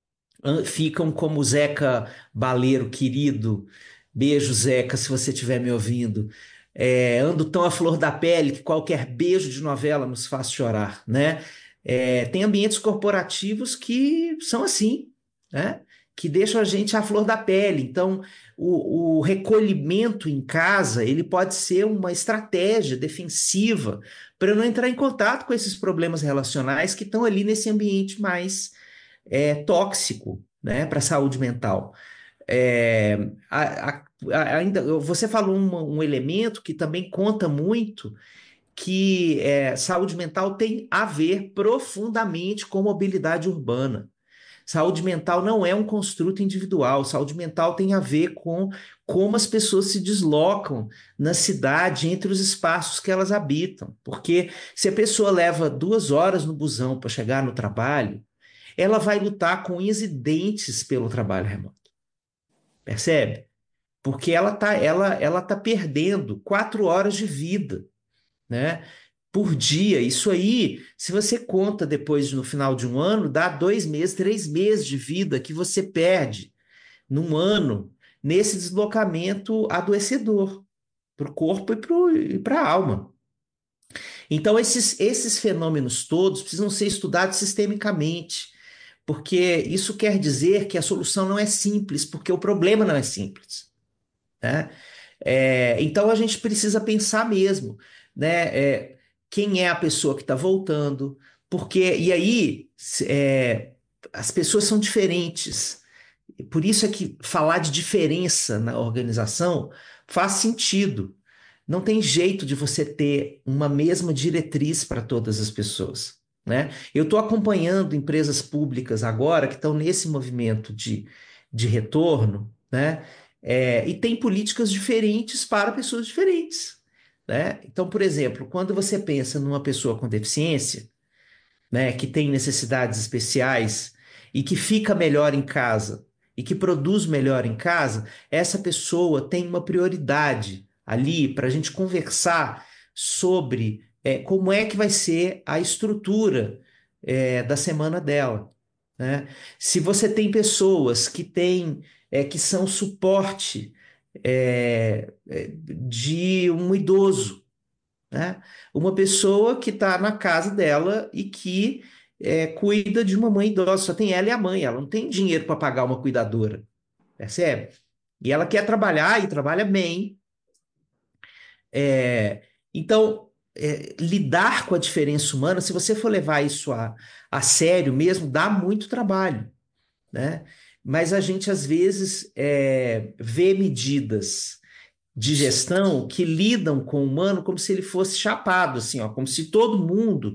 ficam como o Zeca Baleiro querido, beijo Zeca, se você estiver me ouvindo, é, ando tão à flor da pele que qualquer beijo de novela nos faz chorar, né? É, tem ambientes corporativos que são assim, né? Que deixam a gente à flor da pele. Então, o, o recolhimento em casa, ele pode ser uma estratégia defensiva para eu não entrar em contato com esses problemas relacionais que estão ali nesse ambiente mais, é, tóxico, né, para a saúde mental. É, a- a- a- ainda você falou um, um elemento que também conta muito, que é, saúde mental tem a ver profundamente com mobilidade urbana. Saúde mental não é um construto individual. Saúde mental tem a ver com como as pessoas se deslocam na cidade, entre os espaços que elas habitam. Porque se a pessoa leva duas horas no busão para chegar no trabalho, ela vai lutar com unhas e dentes pelo trabalho remoto. Percebe? Porque ela tá, ela, ela tá perdendo quatro horas de vida, né? Por dia. Isso aí, se você conta depois no final de um ano, dá dois meses, três meses de vida que você perde num ano nesse deslocamento adoecedor para o corpo e para a alma. Então, esses, esses fenômenos todos precisam ser estudados sistemicamente, porque isso quer dizer que a solução não é simples, porque o problema não é simples, né? É, então a gente precisa pensar mesmo, né? É, quem é a pessoa que está voltando? Porque e aí, se- é, as pessoas são diferentes. Por isso é que falar de diferença na organização faz sentido. Não tem jeito de você ter uma mesma diretriz para todas as pessoas, né? Eu estou acompanhando empresas públicas agora que estão nesse movimento de, de retorno, né? É, e tem políticas diferentes para pessoas diferentes, né? Então, por exemplo, quando você pensa numa pessoa com deficiência, né, que tem necessidades especiais e que fica melhor em casa e que produz melhor em casa, essa pessoa tem uma prioridade ali para a gente conversar sobre, é, como é que vai ser a estrutura, é, da semana dela, né? Se você tem pessoas que têm, é, que são suporte, é, é, de um idoso, né? Uma pessoa que está na casa dela e que é, cuida de uma mãe idosa, só tem ela e a mãe, ela não tem dinheiro para pagar uma cuidadora, percebe? E ela quer trabalhar e trabalha bem. É, então, é, lidar com a diferença humana, se você for levar isso a, a sério mesmo, dá muito trabalho, né? Mas a gente às vezes é, vê medidas de gestão que lidam com o humano como se ele fosse chapado, assim, ó, como se todo mundo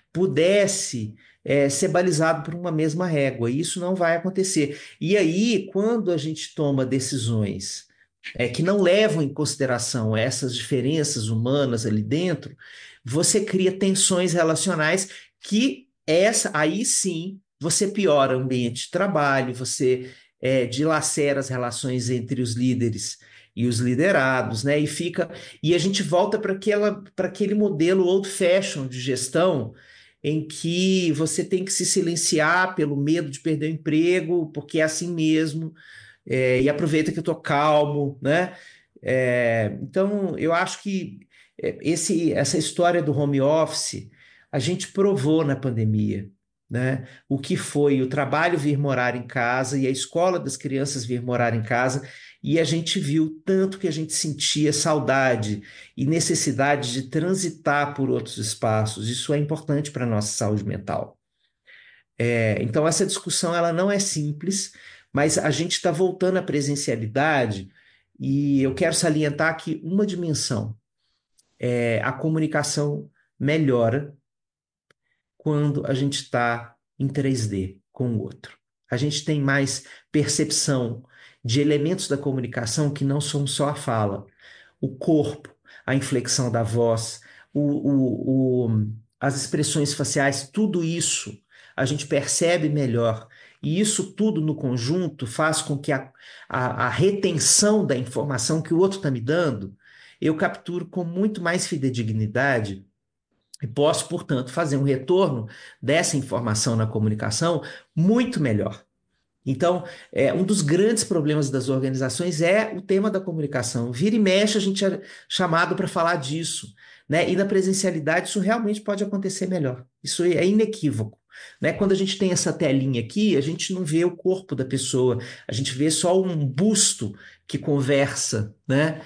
pudesse é, ser balizado por uma mesma régua. E isso não vai acontecer. E aí, quando a gente toma decisões é, que não levam em consideração essas diferenças humanas ali dentro, você cria tensões relacionais que essa aí sim você piora o ambiente de trabalho, você é, dilacera as relações entre os líderes e os liderados, né? E fica e a gente volta para aquela para aquele modelo old fashion de gestão em que você tem que se silenciar pelo medo de perder o emprego, porque é assim mesmo, é, e aproveita que eu tô calmo, né? É, então, eu acho que é, esse, essa história do home office a gente provou na pandemia, né? O que foi o trabalho vir morar em casa e a escola das crianças vir morar em casa, e a gente viu tanto que a gente sentia saudade e necessidade de transitar por outros espaços. Isso é importante para a nossa saúde mental. É, então, essa discussão ela não é simples, mas a gente está voltando à presencialidade e eu quero salientar que uma dimensão é a comunicação melhora quando a gente está em três D com o outro. A gente tem mais percepção de elementos da comunicação que não são só a fala, o corpo, a inflexão da voz, o, o, o, as expressões faciais, tudo isso a gente percebe melhor. E isso tudo no conjunto faz com que a, a, a retenção da informação que o outro está me dando, eu capturo com muito mais fidedignidade e posso, portanto, fazer um retorno dessa informação na comunicação muito melhor. Então, é, um dos grandes problemas das organizações é o tema da comunicação. Vira e mexe, a gente é chamado para falar disso, né? E na presencialidade isso realmente pode acontecer melhor. Isso é inequívoco, né? Quando a gente tem essa telinha aqui, a gente não vê o corpo da pessoa, a gente vê só um busto que conversa, né?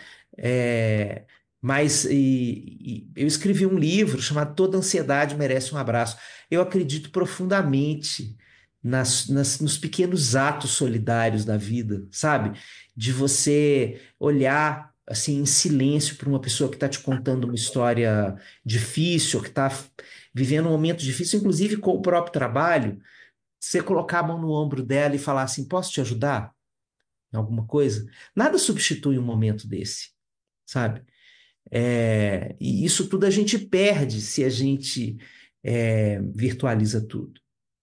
É, mas e, e eu escrevi um livro chamado Toda Ansiedade Merece um Abraço. Eu acredito profundamente nas, nas- nos pequenos atos solidários da vida, sabe? De você olhar assim em silêncio para uma pessoa que está te contando uma história difícil, que está vivendo um momento difícil, inclusive com o próprio trabalho, você colocar a mão no ombro dela e falar assim: posso te ajudar em alguma coisa? Nada substitui um momento desse, sabe? É, e isso tudo a gente perde se a gente é, virtualiza tudo.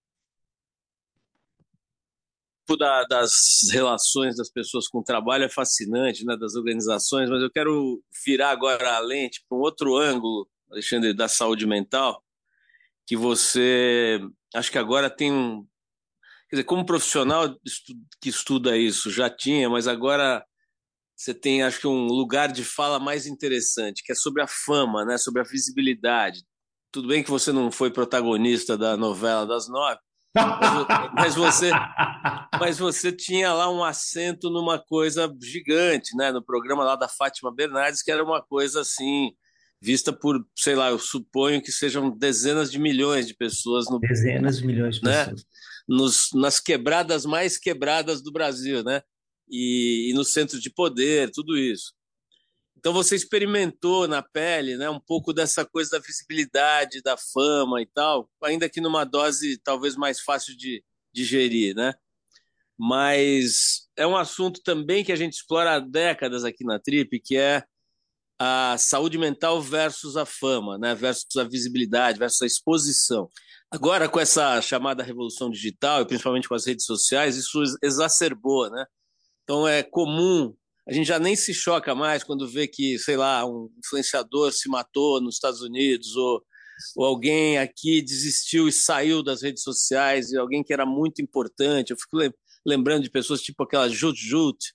Da, das relações das pessoas com o trabalho é fascinante, né, das organizações, mas eu quero virar agora a lente para um outro ângulo, Alexandre, da saúde mental, que você, acho que agora tem um, quer dizer, como profissional que estuda isso, já tinha, mas agora você tem, acho que um lugar de fala mais interessante, que é sobre a fama, né, sobre a visibilidade. Tudo bem que você não foi protagonista da novela das nove, mas, mas você mas você tinha lá um assento numa coisa gigante, né? No programa lá da Fátima Bernardes, que era uma coisa assim, vista por, sei lá, eu suponho que sejam dezenas de milhões de pessoas, no, Dezenas de milhões de né? pessoas. Nos, nas quebradas mais quebradas do Brasil, né? E, e no centro de poder, tudo isso. Então você experimentou na pele, né, um pouco dessa coisa da visibilidade, da fama e tal, ainda que numa dose talvez mais fácil de digerir, né? Mas é um assunto também que a gente explora há décadas aqui na Trip, que é a saúde mental versus a fama, né? Versus a visibilidade, versus a exposição. Agora, com essa chamada revolução digital, e principalmente com as redes sociais, isso exacerbou, né? Então é comum, a gente já nem se choca mais quando vê que, sei lá, um influenciador se matou nos Estados Unidos, ou, ou alguém aqui desistiu e saiu das redes sociais, e alguém que era muito importante. Eu fico lembrando de pessoas tipo aquela Jut Jut,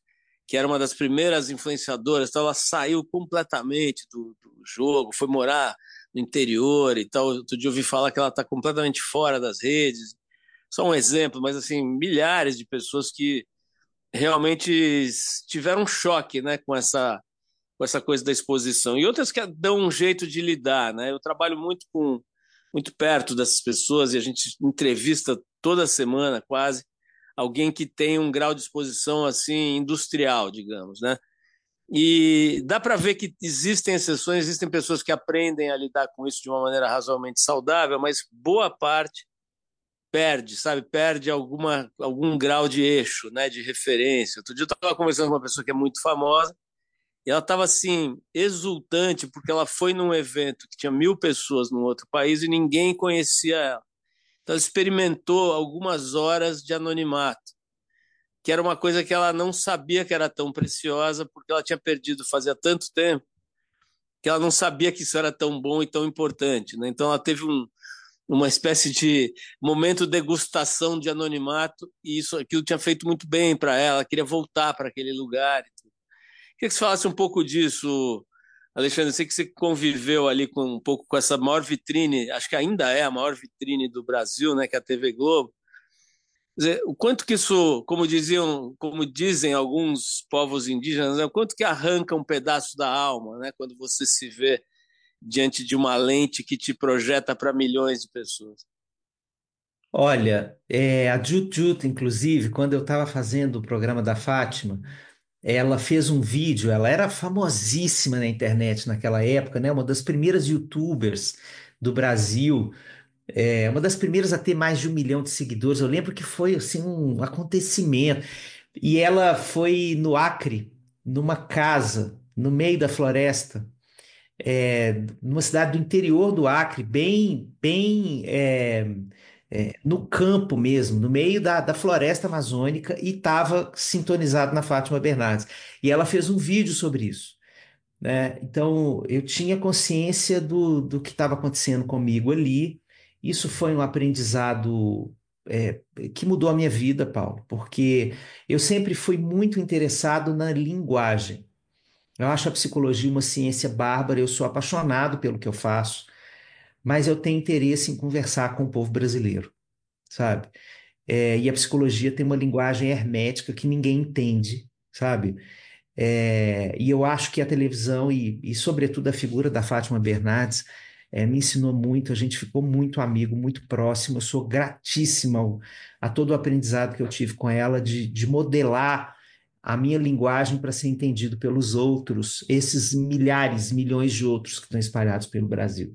que era uma das primeiras influenciadoras, então ela saiu completamente do, do jogo, foi morar no interior e tal. Outro dia eu ouvi falar que ela está completamente fora das redes. Só um exemplo, mas assim, milhares de pessoas que realmente tiveram um choque, né, com essa, com essa coisa da exposição. E outras que dão um jeito de lidar, né? Eu trabalho muito com muito perto dessas pessoas e a gente entrevista toda semana quase alguém que tem um grau de exposição assim industrial, digamos, né? E dá para ver que existem exceções, existem pessoas que aprendem a lidar com isso de uma maneira razoavelmente saudável, mas boa parte perde, sabe? Perde alguma, algum grau de eixo, né? De referência. Outro dia eu estava conversando com uma pessoa que é muito famosa e ela estava assim, exultante, porque ela foi num evento que tinha mil pessoas num outro país e ninguém conhecia ela. Então ela experimentou algumas horas de anonimato, que era uma coisa que ela não sabia que era tão preciosa, porque ela tinha perdido fazia tanto tempo, que ela não sabia que isso era tão bom e tão importante, né? Então ela teve um, uma espécie de momento de degustação de anonimato, e isso, aquilo tinha feito muito bem para ela, ela queria voltar para aquele lugar. Queria que você falasse um pouco disso, Alexandre. Eu sei que você conviveu ali com um pouco com essa maior vitrine, acho que ainda é a maior vitrine do Brasil, né, que é a T V Globo. Quer dizer, o quanto que isso, como diziam, como dizem alguns povos indígenas, né, o quanto que arranca um pedaço da alma, né, quando você se vê diante de uma lente que te projeta para milhões de pessoas. Olha, é, a Jut Jut, inclusive, quando eu estava fazendo o programa da Fátima, ela fez um vídeo, ela era famosíssima na internet naquela época, né? Uma das primeiras YouTubers do Brasil, é, uma das primeiras a ter mais de um milhão de seguidores. Eu lembro que foi assim um acontecimento. E ela foi no Acre, numa casa, no meio da floresta, é, numa cidade do interior do Acre, bem, bem é, é, no campo mesmo, no meio da, da floresta amazônica, e estava sintonizado na Fátima Bernardes. E ela fez um vídeo sobre isso, né? Então eu tinha consciência do, do que estava acontecendo comigo ali. Isso foi um aprendizado é, que mudou a minha vida, Paulo, porque eu sempre fui muito interessado na linguagem. Eu acho a psicologia uma ciência bárbara, eu sou apaixonado pelo que eu faço, mas eu tenho interesse em conversar com o povo brasileiro, sabe? É, e a psicologia tem uma linguagem hermética que ninguém entende, sabe? É, e eu acho que a televisão e, e, sobretudo, a figura da Fátima Bernardes é, me ensinou muito. A gente ficou muito amigo, muito próximo. Eu sou gratíssimo ao- a todo o aprendizado que eu tive com ela de, de modelar a minha linguagem para ser entendido pelos outros, esses milhares, milhões de outros que estão espalhados pelo Brasil.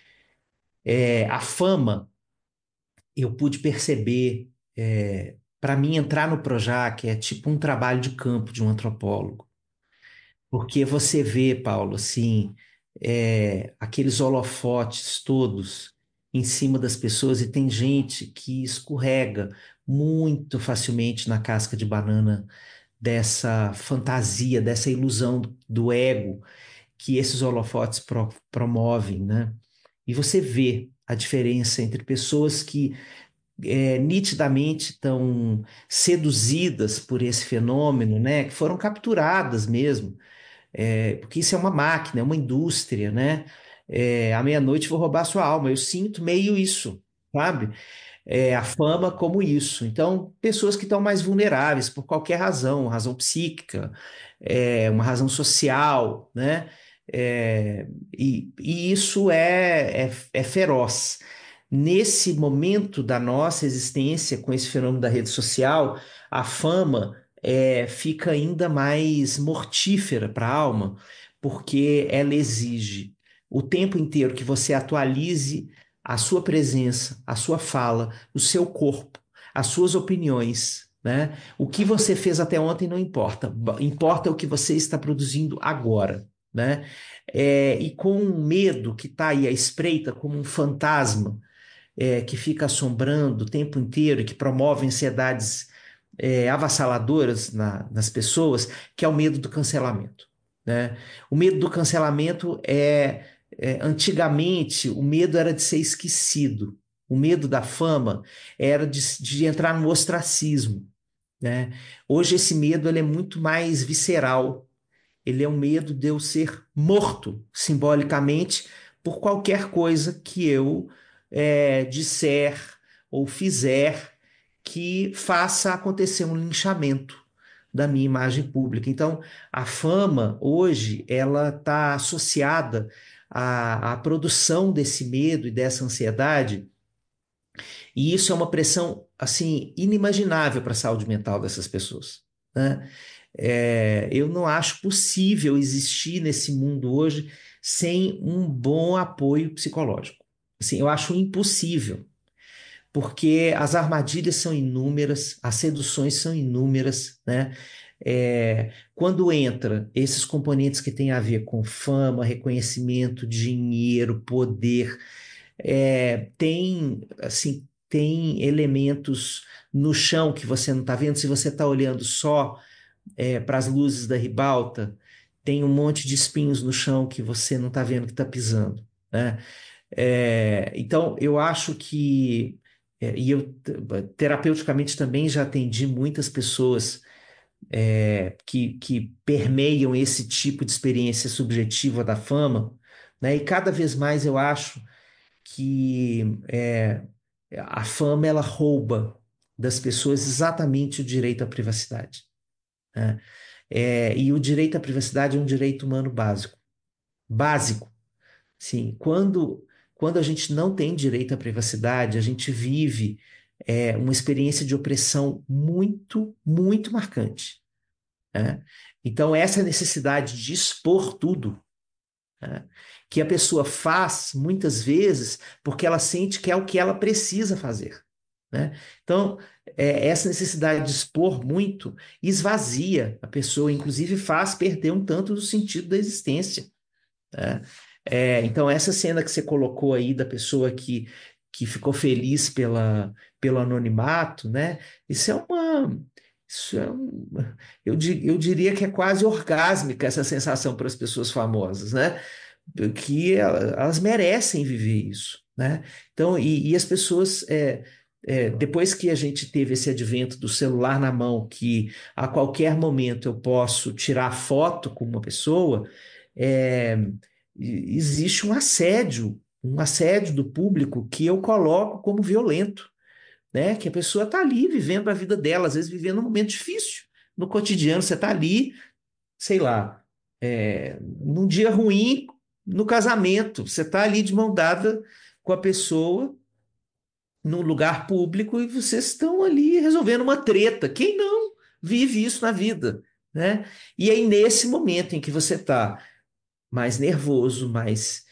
É, a fama, eu pude perceber, é, para mim entrar no Projac é tipo um trabalho de campo de um antropólogo. Porque você vê, Paulo, assim, é, aqueles holofotes todos em cima das pessoas, e tem gente que escorrega muito facilmente na casca de banana dessa fantasia, dessa ilusão do, do ego que esses holofotes pro- promovem, né? E você vê a diferença entre pessoas que é, nitidamente estão seduzidas por esse fenômeno, né? Que foram capturadas mesmo, é, porque isso é uma máquina, é uma indústria, né? É, à meia-noite vou roubar sua alma. Eu sinto meio isso, sabe? É, a fama como isso. Então, pessoas que estão mais vulneráveis por qualquer razão, razão psíquica, é, uma razão social, né? É, e, e isso é, é, é feroz. Nesse momento da nossa existência, com esse fenômeno da rede social, a fama é, fica ainda mais mortífera para a alma, porque ela exige o tempo inteiro que você atualize a sua presença, a sua fala, o seu corpo, as suas opiniões, né? O que você fez até ontem não importa, importa o que você está produzindo agora, né? É, e com um medo que está aí à espreita, como um fantasma, é, que fica assombrando o tempo inteiro e que promove ansiedades é, avassaladoras na- nas pessoas, que é o medo do cancelamento, né? O medo do cancelamento é, é, antigamente, o medo era de ser esquecido. O medo da fama era de, de entrar no ostracismo. né? Hoje esse medo ele é muito mais visceral. Ele é um medo de eu ser morto, simbolicamente, por qualquer coisa que eu é, disser ou fizer que faça acontecer um linchamento da minha imagem pública. Então, a fama hoje ela está associada à, à produção desse medo e dessa ansiedade, e isso é uma pressão assim inimaginável para a saúde mental dessas pessoas, né? É, eu não acho possível existir nesse mundo hoje sem um bom apoio psicológico. Assim, eu acho impossível, porque as armadilhas são inúmeras, as seduções são inúmeras, né? É, quando entra esses componentes que têm a ver com fama, reconhecimento, dinheiro, poder, é, tem assim tem elementos no chão que você não está vendo. Se você está olhando só é, para as luzes da ribalta, tem um monte de espinhos no chão que você não está vendo que está pisando, né? É, então, eu acho que, é, e eu terapeuticamente também já atendi muitas pessoas é, que, que permeiam esse tipo de experiência subjetiva da fama, né? E cada vez mais eu acho que é, a fama ela rouba das pessoas exatamente o direito à privacidade, né? É, e o direito à privacidade é um direito humano básico. Básico. Sim, quando, quando a gente não tem direito à privacidade, a gente vive é, uma experiência de opressão muito, muito marcante, né? Então, essa necessidade de expor tudo, né, que a pessoa faz muitas vezes porque ela sente que é o que ela precisa fazer, né? Então, é, essa necessidade de expor muito esvazia a pessoa, inclusive faz perder um tanto do sentido da existência, né? É, então, essa cena que você colocou aí da pessoa que, que ficou feliz pela, pelo anonimato, né? Isso é uma. Isso é um, eu, di- eu diria que é quase orgásmica essa sensação para as pessoas famosas, né? Que ela- elas merecem viver isso, né? Então, e, e as pessoas, é, é, depois que a gente teve esse advento do celular na mão, que a qualquer momento eu posso tirar foto com uma pessoa, é, e- existe um assédio, um assédio do público que eu coloco como violento, né? Que a pessoa está ali vivendo a vida dela, às vezes vivendo um momento difícil no cotidiano, você está ali, sei lá, é, num dia ruim no casamento, você está ali de mão dada com a pessoa num lugar público e vocês estão ali resolvendo uma treta. Quem não vive isso na vida, né? E aí, nesse momento em que você está mais nervoso, mais,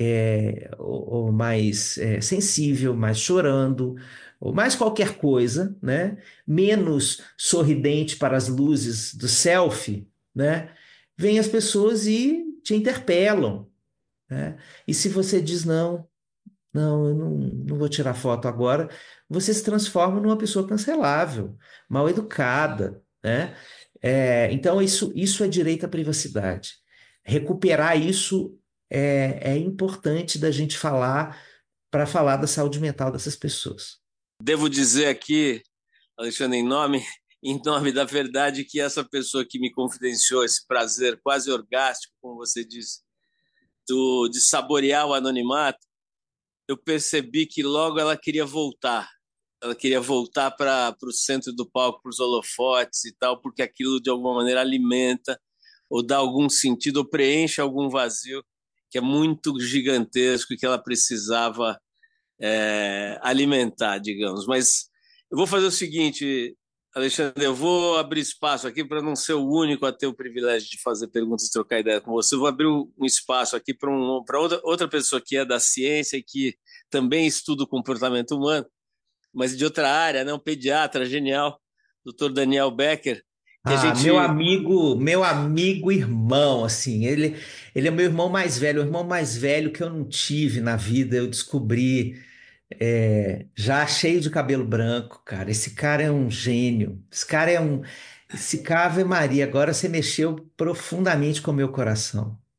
é, ou, ou mais é, sensível, mais chorando, ou mais qualquer coisa, né? Menos sorridente para as luzes do selfie, né? Vêm as pessoas e te interpelam, né? E se você diz não, não, eu não, não vou tirar foto agora, você se transforma numa pessoa cancelável, mal educada, né? É, então, isso, isso é direito à privacidade. Recuperar isso é, é importante da gente falar para falar da saúde mental dessas pessoas. Devo dizer aqui, Alexandre, em nome, em nome da verdade, que essa pessoa que me confidenciou esse prazer quase orgástico, como você disse, do, de saborear o anonimato, eu percebi que logo ela queria voltar. Ela queria voltar para o centro do palco, para os holofotes e tal, porque aquilo de alguma maneira alimenta ou dá algum sentido ou preenche algum vazio que é muito gigantesco e que ela precisava é, alimentar, digamos. Mas eu vou fazer o seguinte, Alexandre, eu vou abrir espaço aqui para não ser o único a ter o privilégio de fazer perguntas e trocar ideia com você. Eu vou abrir um espaço aqui para um, para outra, outra pessoa que é da ciência e que também estuda o comportamento humano, mas de outra área, né? Um pediatra genial, doutor Daniel Becker, que a Ah, meu gente. amigo, meu amigo irmão, assim, ele, ele é meu irmão mais velho, o irmão mais velho que eu não tive na vida, eu descobri é, já cheio de cabelo branco, cara. Esse cara é um gênio. Esse cara é um. Esse cara, Ave Maria, agora você mexeu profundamente com o meu coração.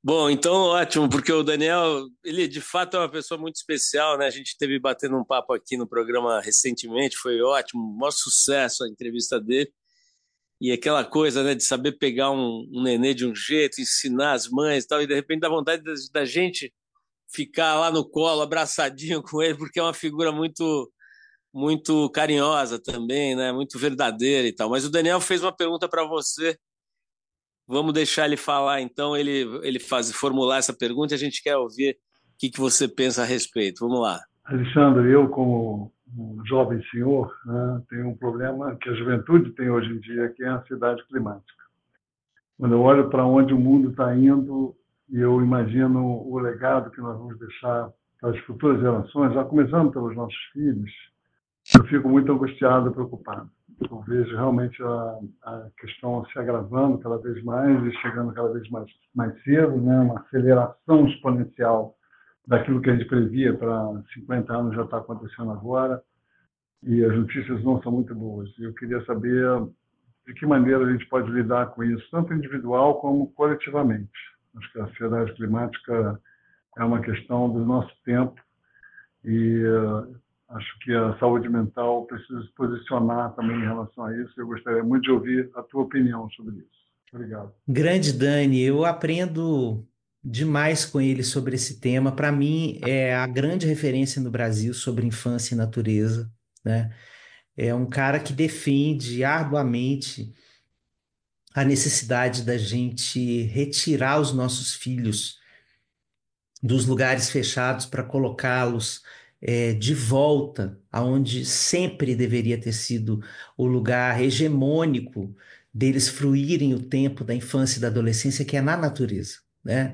Bom, então ótimo, porque o Daniel, ele de fato é uma pessoa muito especial, né? A gente teve batendo um papo aqui no programa recentemente, foi ótimo, maior sucesso a entrevista dele. E aquela coisa, né, de saber pegar um, um nenê de um jeito, ensinar as mães e tal, e de repente dá vontade da, da gente ficar lá no colo, abraçadinho com ele, porque é uma figura muito, muito carinhosa também, né? Muito verdadeira e tal. Mas o Daniel fez uma pergunta para você. Vamos deixar ele falar, então, ele, ele faz, formular essa pergunta e a gente quer ouvir o que, que você pensa a respeito. Vamos lá. Alexandre, eu como um jovem senhor, né, tenho um problema que a juventude tem hoje em dia, que é a ansiedade climática. Quando eu olho para onde o mundo está indo e eu imagino o legado que nós vamos deixar para as futuras gerações, já começando pelos nossos filhos, eu fico muito angustiado e preocupado. Eu vejo realmente a, a questão se agravando cada vez mais e chegando cada vez mais, mais cedo, né? Uma aceleração exponencial daquilo que a gente previa para cinquenta anos já está acontecendo agora, e as notícias não são muito boas. Eu queria saber de que maneira a gente pode lidar com isso, tanto individual como coletivamente. Acho que a ansiedade climática é uma questão do nosso tempo e uh, acho que a saúde mental precisa se posicionar também em relação a isso. Eu gostaria muito de ouvir a tua opinião sobre isso. Obrigado. Grande Dani, eu aprendo demais com ele sobre esse tema. Para mim, é a grande referência no Brasil sobre infância e natureza, né? É um cara que defende arduamente a necessidade da gente retirar os nossos filhos dos lugares fechados para colocá-los é, de volta aonde sempre deveria ter sido o lugar hegemônico deles fruírem o tempo da infância e da adolescência, que é na natureza, né?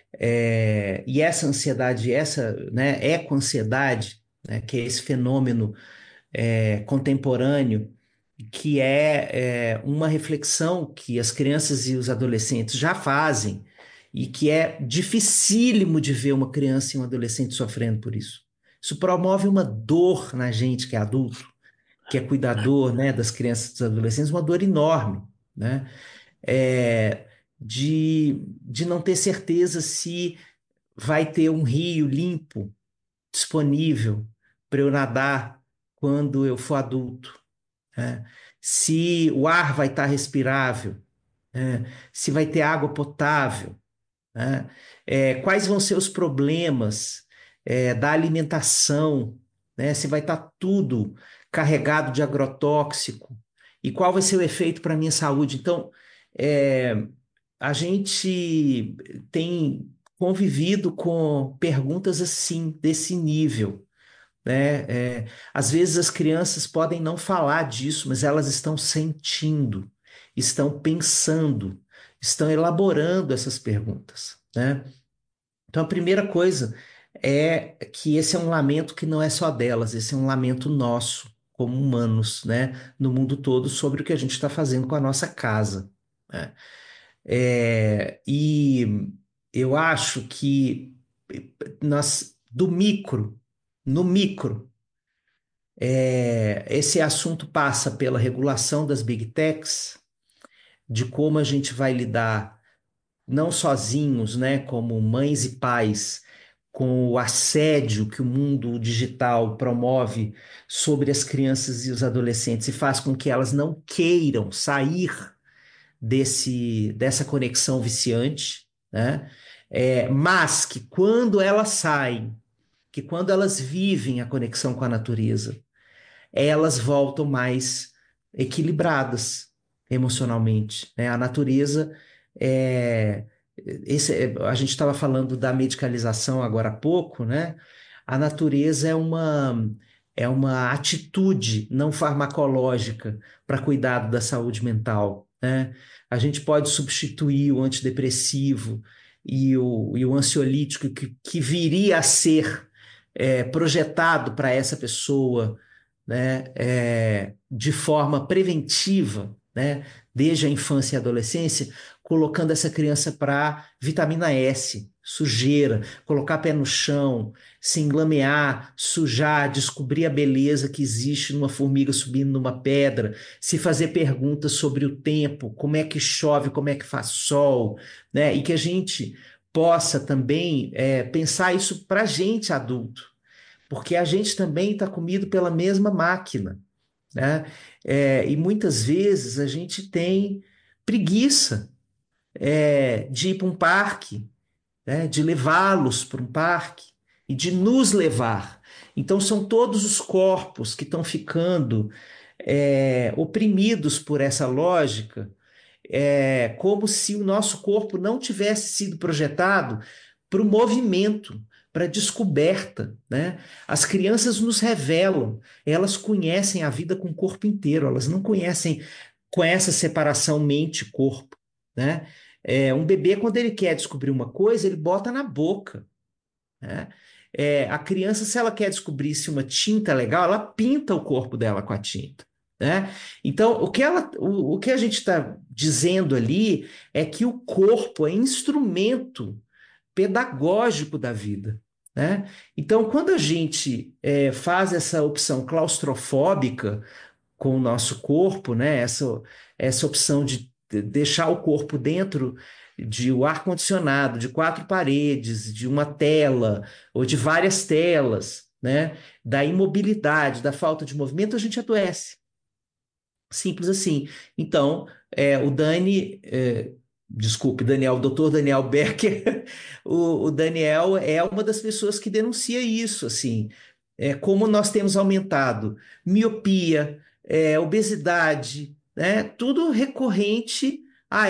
É, e essa ansiedade, essa, né, eco-ansiedade, né, que é esse fenômeno é, contemporâneo, que é, é uma reflexão que as crianças e os adolescentes já fazem e que é dificílimo de ver uma criança e um adolescente sofrendo por isso. Isso promove uma dor na gente que é adulto, que é cuidador, né, das crianças e dos adolescentes, uma dor enorme, né? É, de, de não ter certeza se vai ter um rio limpo disponível para eu nadar quando eu for adulto, né? Se o ar vai estar respirável, né? Se vai ter água potável, né? É, quais vão ser os problemas é, da alimentação, né? Se vai estar tudo carregado de agrotóxico e qual vai ser o efeito para a minha saúde. Então, é, a gente tem convivido com perguntas assim, desse nível, né? É, às vezes as crianças podem não falar disso, mas elas estão sentindo, estão pensando, estão elaborando essas perguntas, né? Então a primeira coisa é que esse é um lamento que não é só delas, esse é um lamento nosso, como humanos, né? No mundo todo, sobre o que a gente está fazendo com a nossa casa, né? É, e eu acho que nós, do micro, no micro, é, esse assunto passa pela regulação das big techs, de como a gente vai lidar, não sozinhos, né, como mães e pais, com o assédio que o mundo digital promove sobre as crianças e os adolescentes e faz com que elas não queiram sair desse, dessa conexão viciante, né? É, mas que quando elas saem, que quando elas vivem a conexão com a natureza, elas voltam mais equilibradas emocionalmente, né? A natureza é, esse, é, a gente estava falando da medicalização agora há pouco, né? A natureza é uma é uma atitude não farmacológica para cuidado da saúde mental, né? A gente pode substituir o antidepressivo e o, e o ansiolítico que, que viria a ser é, projetado para essa pessoa, né, é, de forma preventiva, né, desde a infância e adolescência, colocando essa criança para vitamina S, sujeira, colocar pé no chão, se englamear, sujar, descobrir a beleza que existe numa formiga subindo numa pedra, se fazer perguntas sobre o tempo, como é que chove, como é que faz sol, né, e que a gente possa também é, pensar isso para a gente adulto, porque a gente também está comido pela mesma máquina, né? É, e muitas vezes a gente tem preguiça é, de ir para um parque, né? De levá-los para um parque e de nos levar. Então são todos os corpos que estão ficando é, oprimidos por essa lógica, é, como se o nosso corpo não tivesse sido projetado para o movimento, para a descoberta, né? As crianças nos revelam, elas conhecem a vida com o corpo inteiro, elas não conhecem com essa separação mente-corpo, né? É, um bebê, quando ele quer descobrir uma coisa, ele bota na boca, né? É, a criança, se ela quer descobrir se uma tinta é legal, ela pinta o corpo dela com a tinta, né? Então, o que ela, o, o que a gente está dizendo ali é que o corpo é instrumento pedagógico da vida, né? Então, quando a gente é, faz essa opção claustrofóbica com o nosso corpo, né? Essa, essa opção de deixar o corpo dentro de o ar-condicionado, de quatro paredes, de uma tela ou de várias telas, né? Da imobilidade, da falta de movimento, a gente adoece. Simples assim. Então, é, o Dani, é, desculpe, Daniel, o doutor Daniel Becker, o, o Daniel é uma das pessoas que denuncia isso, assim, é, como nós temos aumentado miopia, é, obesidade, né, tudo recorrente a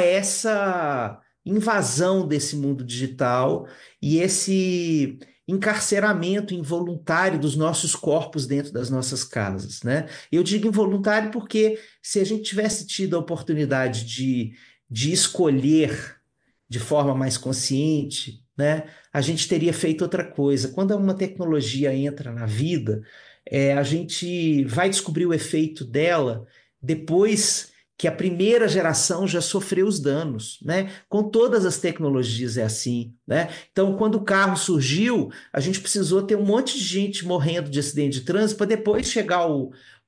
essa invasão desse mundo digital e esse encarceramento involuntário dos nossos corpos dentro das nossas casas, né? Eu digo involuntário porque se a gente tivesse tido a oportunidade de, de escolher de forma mais consciente, né, a gente teria feito outra coisa. Quando uma tecnologia entra na vida, é, a gente vai descobrir o efeito dela depois que a primeira geração já sofreu os danos, né? Com todas as tecnologias é assim, né? Então, quando o carro surgiu, a gente precisou ter um monte de gente morrendo de acidente de trânsito para depois chegar o,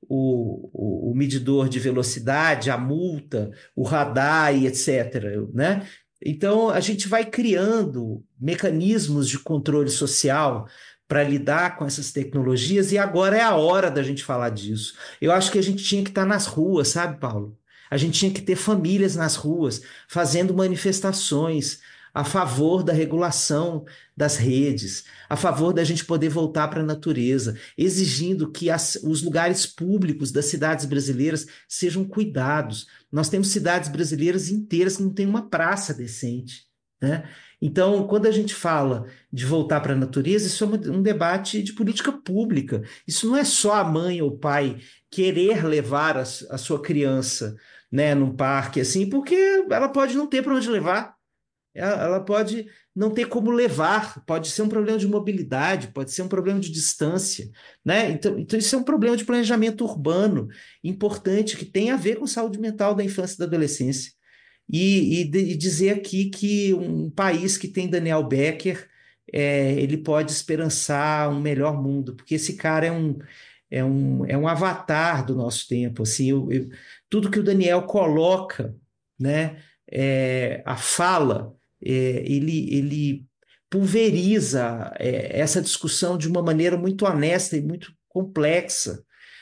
o, o, o medidor de velocidade, a multa, o radar e etcétera, né? Então, a gente vai criando mecanismos de controle social para lidar com essas tecnologias, e agora é a hora da gente falar disso. Eu acho que a gente tinha que estar nas ruas, sabe, Paulo? A gente tinha que ter famílias nas ruas fazendo manifestações a favor da regulação das redes, a favor da gente poder voltar para a natureza, exigindo que as, os lugares públicos das cidades brasileiras sejam cuidados. Nós temos cidades brasileiras inteiras que não têm uma praça decente, né? Então, quando a gente fala de voltar para a natureza, isso é um debate de política pública. Isso não é só a mãe ou o pai querer levar a, a sua criança, né, num parque assim, porque ela pode não ter para onde levar. Ela, ela pode não ter como levar, pode ser um problema de mobilidade, pode ser um problema de distância, né? Então, então isso é um problema de planejamento urbano importante que tem a ver com saúde mental da infância e da adolescência. E, e, de, e dizer aqui que um país que tem Daniel Becker, é, ele pode esperançar um melhor mundo, porque esse cara é um, é um, é um avatar do nosso tempo. Assim, eu, eu, tudo que o Daniel coloca, né, é, a fala, é, ele, ele pulveriza é, essa discussão de uma maneira muito honesta e muito complexa.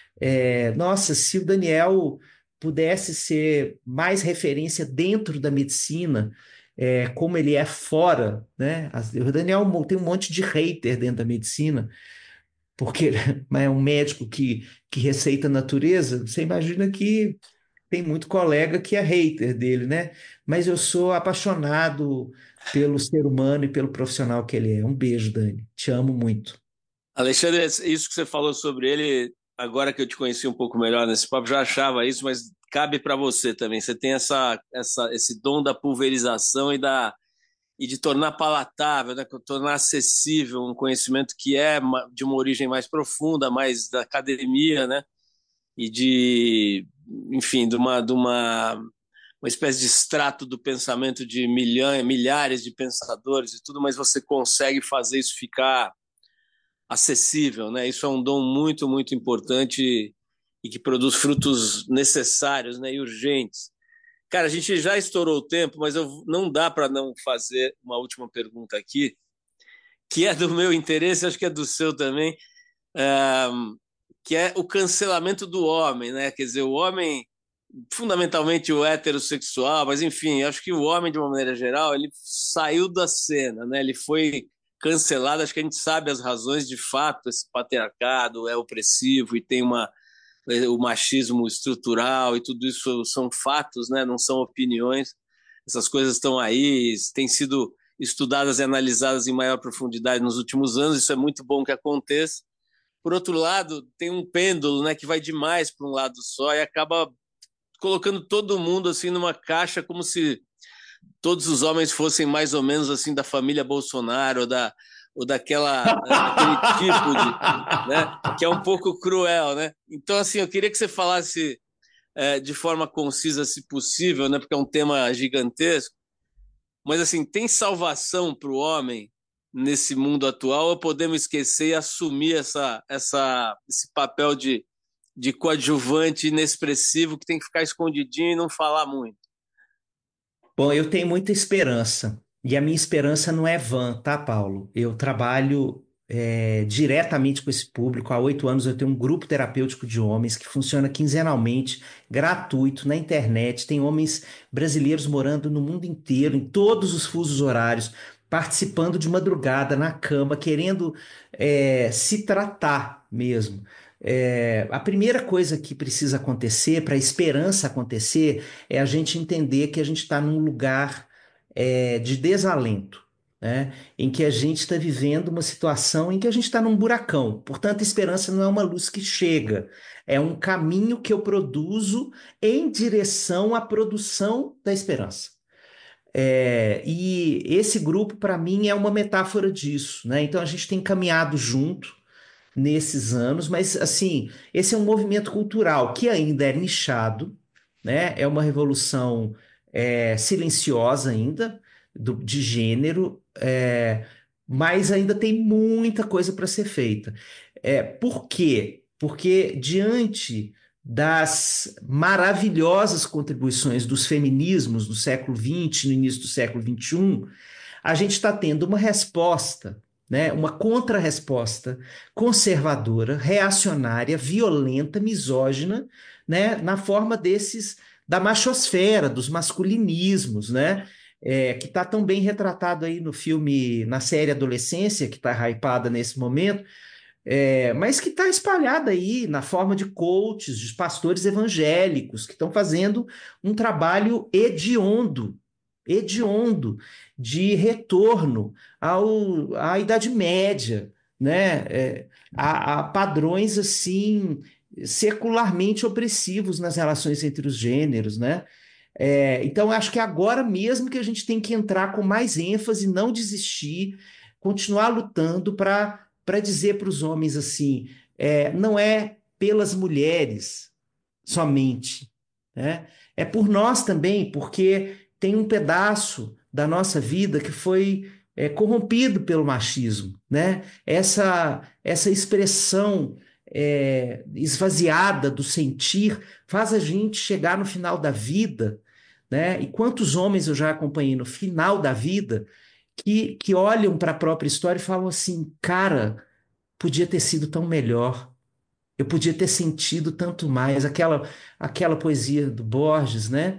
É, nossa, se o Daniel pudesse ser mais referência dentro da medicina, é, como ele é fora, né? O Daniel tem um monte de hater dentro da medicina, porque é um médico que, que receita a natureza. Você imagina que tem muito colega que é hater dele, né? Mas eu sou apaixonado pelo ser humano e pelo profissional que ele é. Um beijo, Dani. Te amo muito. Alexandre, isso que você falou sobre ele, agora que eu te conheci um pouco melhor nesse papo, já achava isso, mas cabe para você também. Você tem essa, essa, esse dom da pulverização e, da, e de tornar palatável, né? Tornar acessível um conhecimento que é de uma origem mais profunda, mais da academia, né? E de, enfim, de uma, de uma, uma espécie de extrato do pensamento de milhões, milhares de pensadores e tudo, mas você consegue fazer isso ficar acessível, né? Isso é um dom muito, muito importante e que produz frutos necessários, né, e urgentes. Cara, a gente já estourou o tempo, mas eu, não dá para não fazer uma última pergunta aqui, que é do meu interesse, acho que é do seu também, é, que é o cancelamento do homem, né? Quer dizer, o homem, fundamentalmente o heterossexual, mas enfim, acho que o homem, de uma maneira geral, ele saiu da cena, né? Ele foi cancelado, acho que a gente sabe as razões, de fato, esse patriarcado é opressivo e tem uma o machismo estrutural e tudo isso são fatos, né? Não são opiniões. Essas coisas estão aí, têm sido estudadas e analisadas em maior profundidade nos últimos anos, isso é muito bom que aconteça. Por outro lado, tem um pêndulo, né, que vai demais para um lado só e acaba colocando todo mundo assim numa caixa, como se todos os homens fossem mais ou menos assim da família Bolsonaro, ou da ou daquela aquele tipo de, né, que é um pouco cruel, né? Então assim, eu queria que você falasse é, de forma concisa, se possível, né, porque é um tema gigantesco, mas assim, tem salvação para o homem nesse mundo atual, ou podemos esquecer e assumir essa, essa, esse papel de, de coadjuvante inexpressivo que tem que ficar escondidinho e não falar muito? Bom, eu tenho muita esperança. E a minha esperança não é vã, tá, Paulo? Eu trabalho é, diretamente com esse público. Há oito anos eu tenho um grupo terapêutico de homens que funciona quinzenalmente, gratuito, na internet. Tem homens brasileiros morando no mundo inteiro, em todos os fusos horários, participando de madrugada, na cama, querendo é, se tratar mesmo. É, a primeira coisa que precisa acontecer, para a esperança acontecer, é a gente entender que a gente está num lugar é, de desalento, né? Em que a gente está vivendo uma situação em que a gente está num buracão. Portanto, a esperança não é uma luz que chega, é um caminho que eu produzo em direção à produção da esperança. É, e esse grupo, para mim, é uma metáfora disso, né? Então a gente tem caminhado junto nesses anos, mas assim, esse é um movimento cultural que ainda é nichado, né? É uma revolução é, silenciosa ainda, do- de gênero, é, mas ainda tem muita coisa para ser feita. É, por quê? Porque diante das maravilhosas contribuições dos feminismos do século vinte, no início do século vinte e um, a gente está tendo uma resposta, né, uma contra-resposta conservadora, reacionária, violenta, misógina, né, na forma desses da machosfera, dos masculinismos, né, é, que está tão bem retratado aí no filme, na série Adolescência, que está hypada nesse momento, é, mas que está espalhada aí na forma de coaches, de pastores evangélicos, que estão fazendo um trabalho hediondo, hediondo, de retorno ao, à Idade Média, né? É, a, a padrões assim secularmente opressivos nas relações entre os gêneros, né? É, então, acho que é agora mesmo que a gente tem que entrar com mais ênfase, não desistir, continuar lutando para para dizer para os homens assim, é, não é pelas mulheres somente, né? É por nós também, porque tem um pedaço da nossa vida que foi é, corrompido pelo machismo, né? Essa, essa expressão é, esvaziada do sentir faz a gente chegar no final da vida, né? E quantos homens eu já acompanhei no final da vida que, que olham para a própria história e falam assim, cara, podia ter sido tão melhor. Eu podia ter sentido tanto mais. Aquela, aquela poesia do Borges, né?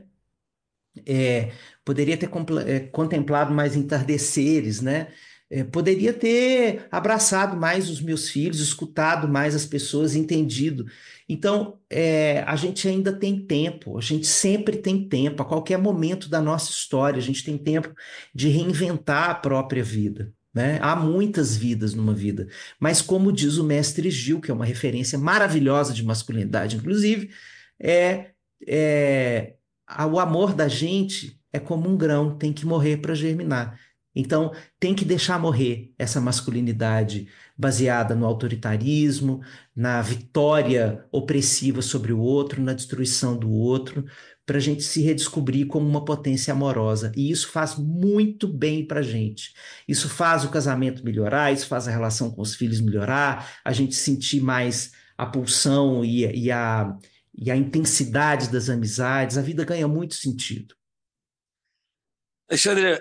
É, poderia ter é, contemplado mais entardeceres, né? É, poderia ter abraçado mais os meus filhos, escutado mais as pessoas, entendido. Então, é, a gente ainda tem tempo, a gente sempre tem tempo, a qualquer momento da nossa história, a gente tem tempo de reinventar a própria vida. Né? Há muitas vidas numa vida, mas como diz o mestre Gil, que é uma referência maravilhosa de masculinidade, inclusive, é, é o amor da gente é como um grão, tem que morrer para germinar. Então, tem que deixar morrer essa masculinidade baseada no autoritarismo, na vitória opressiva sobre o outro, na destruição do outro, para a gente se redescobrir como uma potência amorosa. E isso faz muito bem para a gente. Isso faz o casamento melhorar, isso faz a relação com os filhos melhorar, a gente sentir mais a pulsão e, e a e a intensidade das amizades, a vida ganha muito sentido. Alexandre,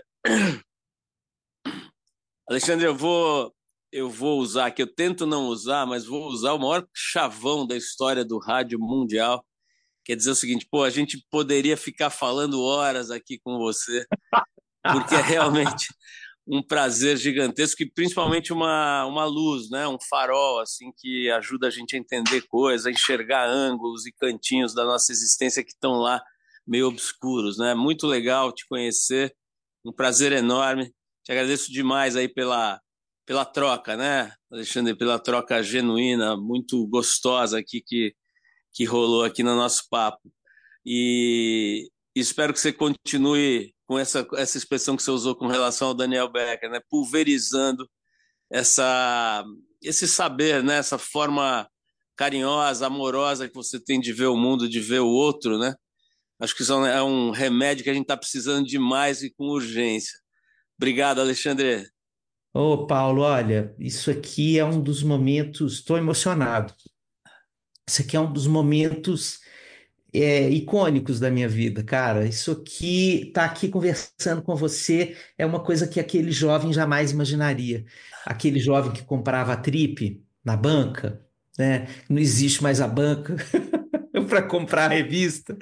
Alexandre, eu vou, eu vou usar aqui, eu tento não usar, mas vou usar o maior chavão da história do rádio mundial. Quer dizer o seguinte, pô, a gente poderia ficar falando horas aqui com você, porque é realmente um prazer gigantesco e principalmente uma, uma luz, né? Um farol assim, que ajuda a gente a entender coisas, a enxergar ângulos e cantinhos da nossa existência que estão lá meio obscuros, né? Muito legal te conhecer, um prazer enorme. Te agradeço demais aí pela, pela troca, né, Alexandre? Pela troca genuína, muito gostosa aqui que, que rolou aqui no nosso papo. E espero que você continue com essa, essa expressão que você usou com relação ao Daniel Becker, né? Pulverizando essa, esse saber, né? Essa forma carinhosa, amorosa que você tem de ver o mundo, de ver o outro, né? Acho que isso é um remédio que a gente está precisando demais e com urgência. Obrigado, Alexandre. Ô, Paulo, olha, isso aqui é um dos momentos, estou emocionado. Isso aqui é um dos momentos é, icônicos da minha vida, cara. Isso aqui, tá aqui conversando com você, é uma coisa que aquele jovem jamais imaginaria. Aquele jovem que comprava a Trip na banca, né? Não existe mais a banca para comprar a revista,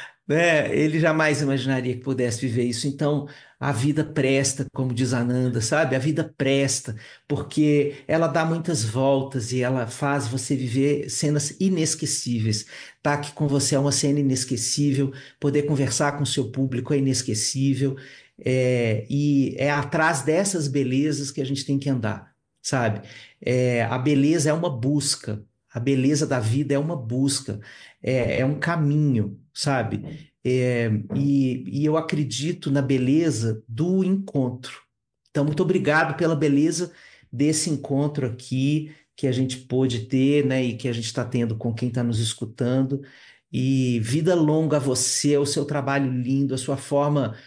né? Ele jamais imaginaria que pudesse viver isso. Então, a vida presta, como diz a Nanda, sabe? A vida presta, porque ela dá muitas voltas e ela faz você viver cenas inesquecíveis. Tá aqui com você é uma cena inesquecível, poder conversar com o seu público é inesquecível, é, e é atrás dessas belezas que a gente tem que andar, sabe? É, a beleza é uma busca. A beleza da vida é uma busca, é, é um caminho, sabe? É, e, e eu acredito na beleza do encontro. Então, muito obrigado pela beleza desse encontro aqui que a gente pôde ter, né? E que a gente está tendo com quem está nos escutando. E vida longa a você, ao seu trabalho lindo, a sua forma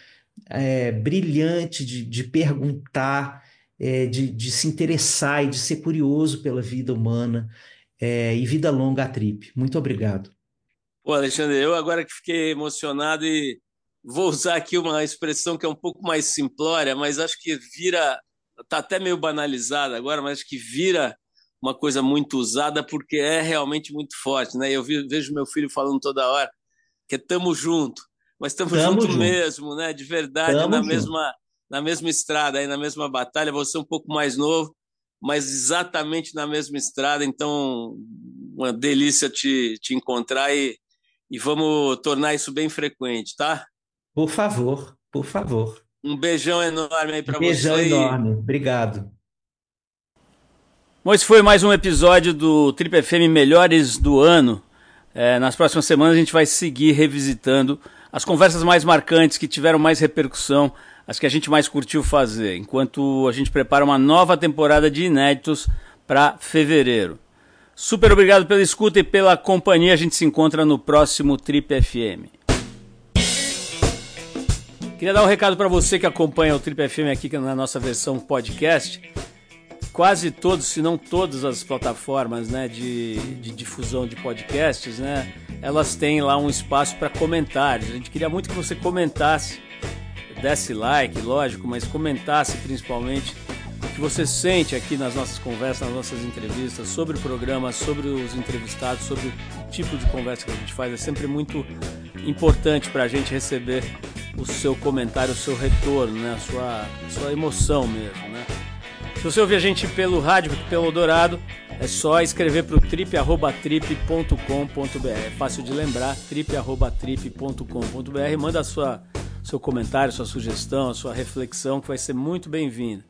é, brilhante de, de perguntar, é, de, de se interessar e de ser curioso pela vida humana. É, e vida longa à Trip. Muito obrigado. Pô, Alexandre, eu agora que fiquei emocionado e vou usar aqui uma expressão que é um pouco mais simplória, mas acho que vira, tá até meio banalizada agora, mas acho que vira uma coisa muito usada porque é realmente muito forte, né? Eu vejo meu filho falando toda hora que é tamo junto, mas tamo, tamo junto, junto mesmo, né? De verdade, tamo na junto. mesma na mesma estrada, aí na mesma batalha, você um pouco mais novo, mas exatamente na mesma estrada, então uma delícia te, te encontrar e, e vamos tornar isso bem frequente, tá? Por favor, por favor. Um beijão enorme aí para você. Beijão enorme, obrigado. Bom, esse foi mais um episódio do Trip F M Melhores do Ano. É, nas próximas semanas a gente vai seguir revisitando as conversas mais marcantes, que tiveram mais repercussão, as que a gente mais curtiu fazer, enquanto a gente prepara uma nova temporada de inéditos para fevereiro. Super obrigado pela escuta e pela companhia. A gente se encontra no próximo Trip F M. Queria dar um recado para você que acompanha o Trip F M aqui na nossa versão podcast. Quase todos, se não todas as plataformas, né, de, de difusão de podcasts, né, elas têm lá um espaço para comentários. A gente queria muito que você comentasse, desse like, lógico, mas comentasse principalmente o que você sente aqui nas nossas conversas, nas nossas entrevistas, sobre o programa, sobre os entrevistados, sobre o tipo de conversa que a gente faz. É sempre muito importante para a gente receber o seu comentário, o seu retorno, né, a sua, a sua emoção mesmo, né. Se você ouvir a gente pelo rádio, pelo Eldorado, é só escrever para o trip arroba trip ponto com ponto b r. É fácil de lembrar, trip arroba trip ponto com ponto b r. Manda a sua, seu comentário, sua sugestão, a sua reflexão, que vai ser muito bem-vinda.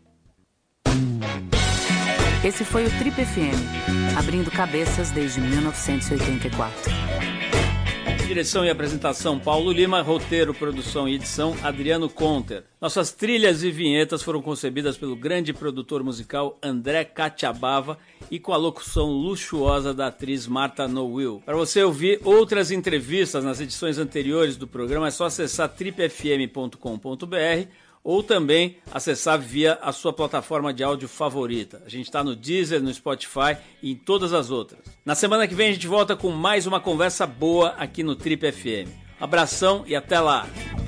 Esse foi o Trip F M, abrindo cabeças desde mil novecentos e oitenta e quatro. Direção e apresentação Paulo Lima, roteiro, produção e edição Adriano Conter. Nossas trilhas e vinhetas foram concebidas pelo grande produtor musical André Catiabava e com a locução luxuosa da atriz Marta Nowill. Para você ouvir outras entrevistas nas edições anteriores do programa é só acessar trip f m ponto com ponto b r ou também acessar via a sua plataforma de áudio favorita. A gente está no Deezer, no Spotify e em todas as outras. Na semana que vem a gente volta com mais uma conversa boa aqui no Trip F M. Abração e até lá!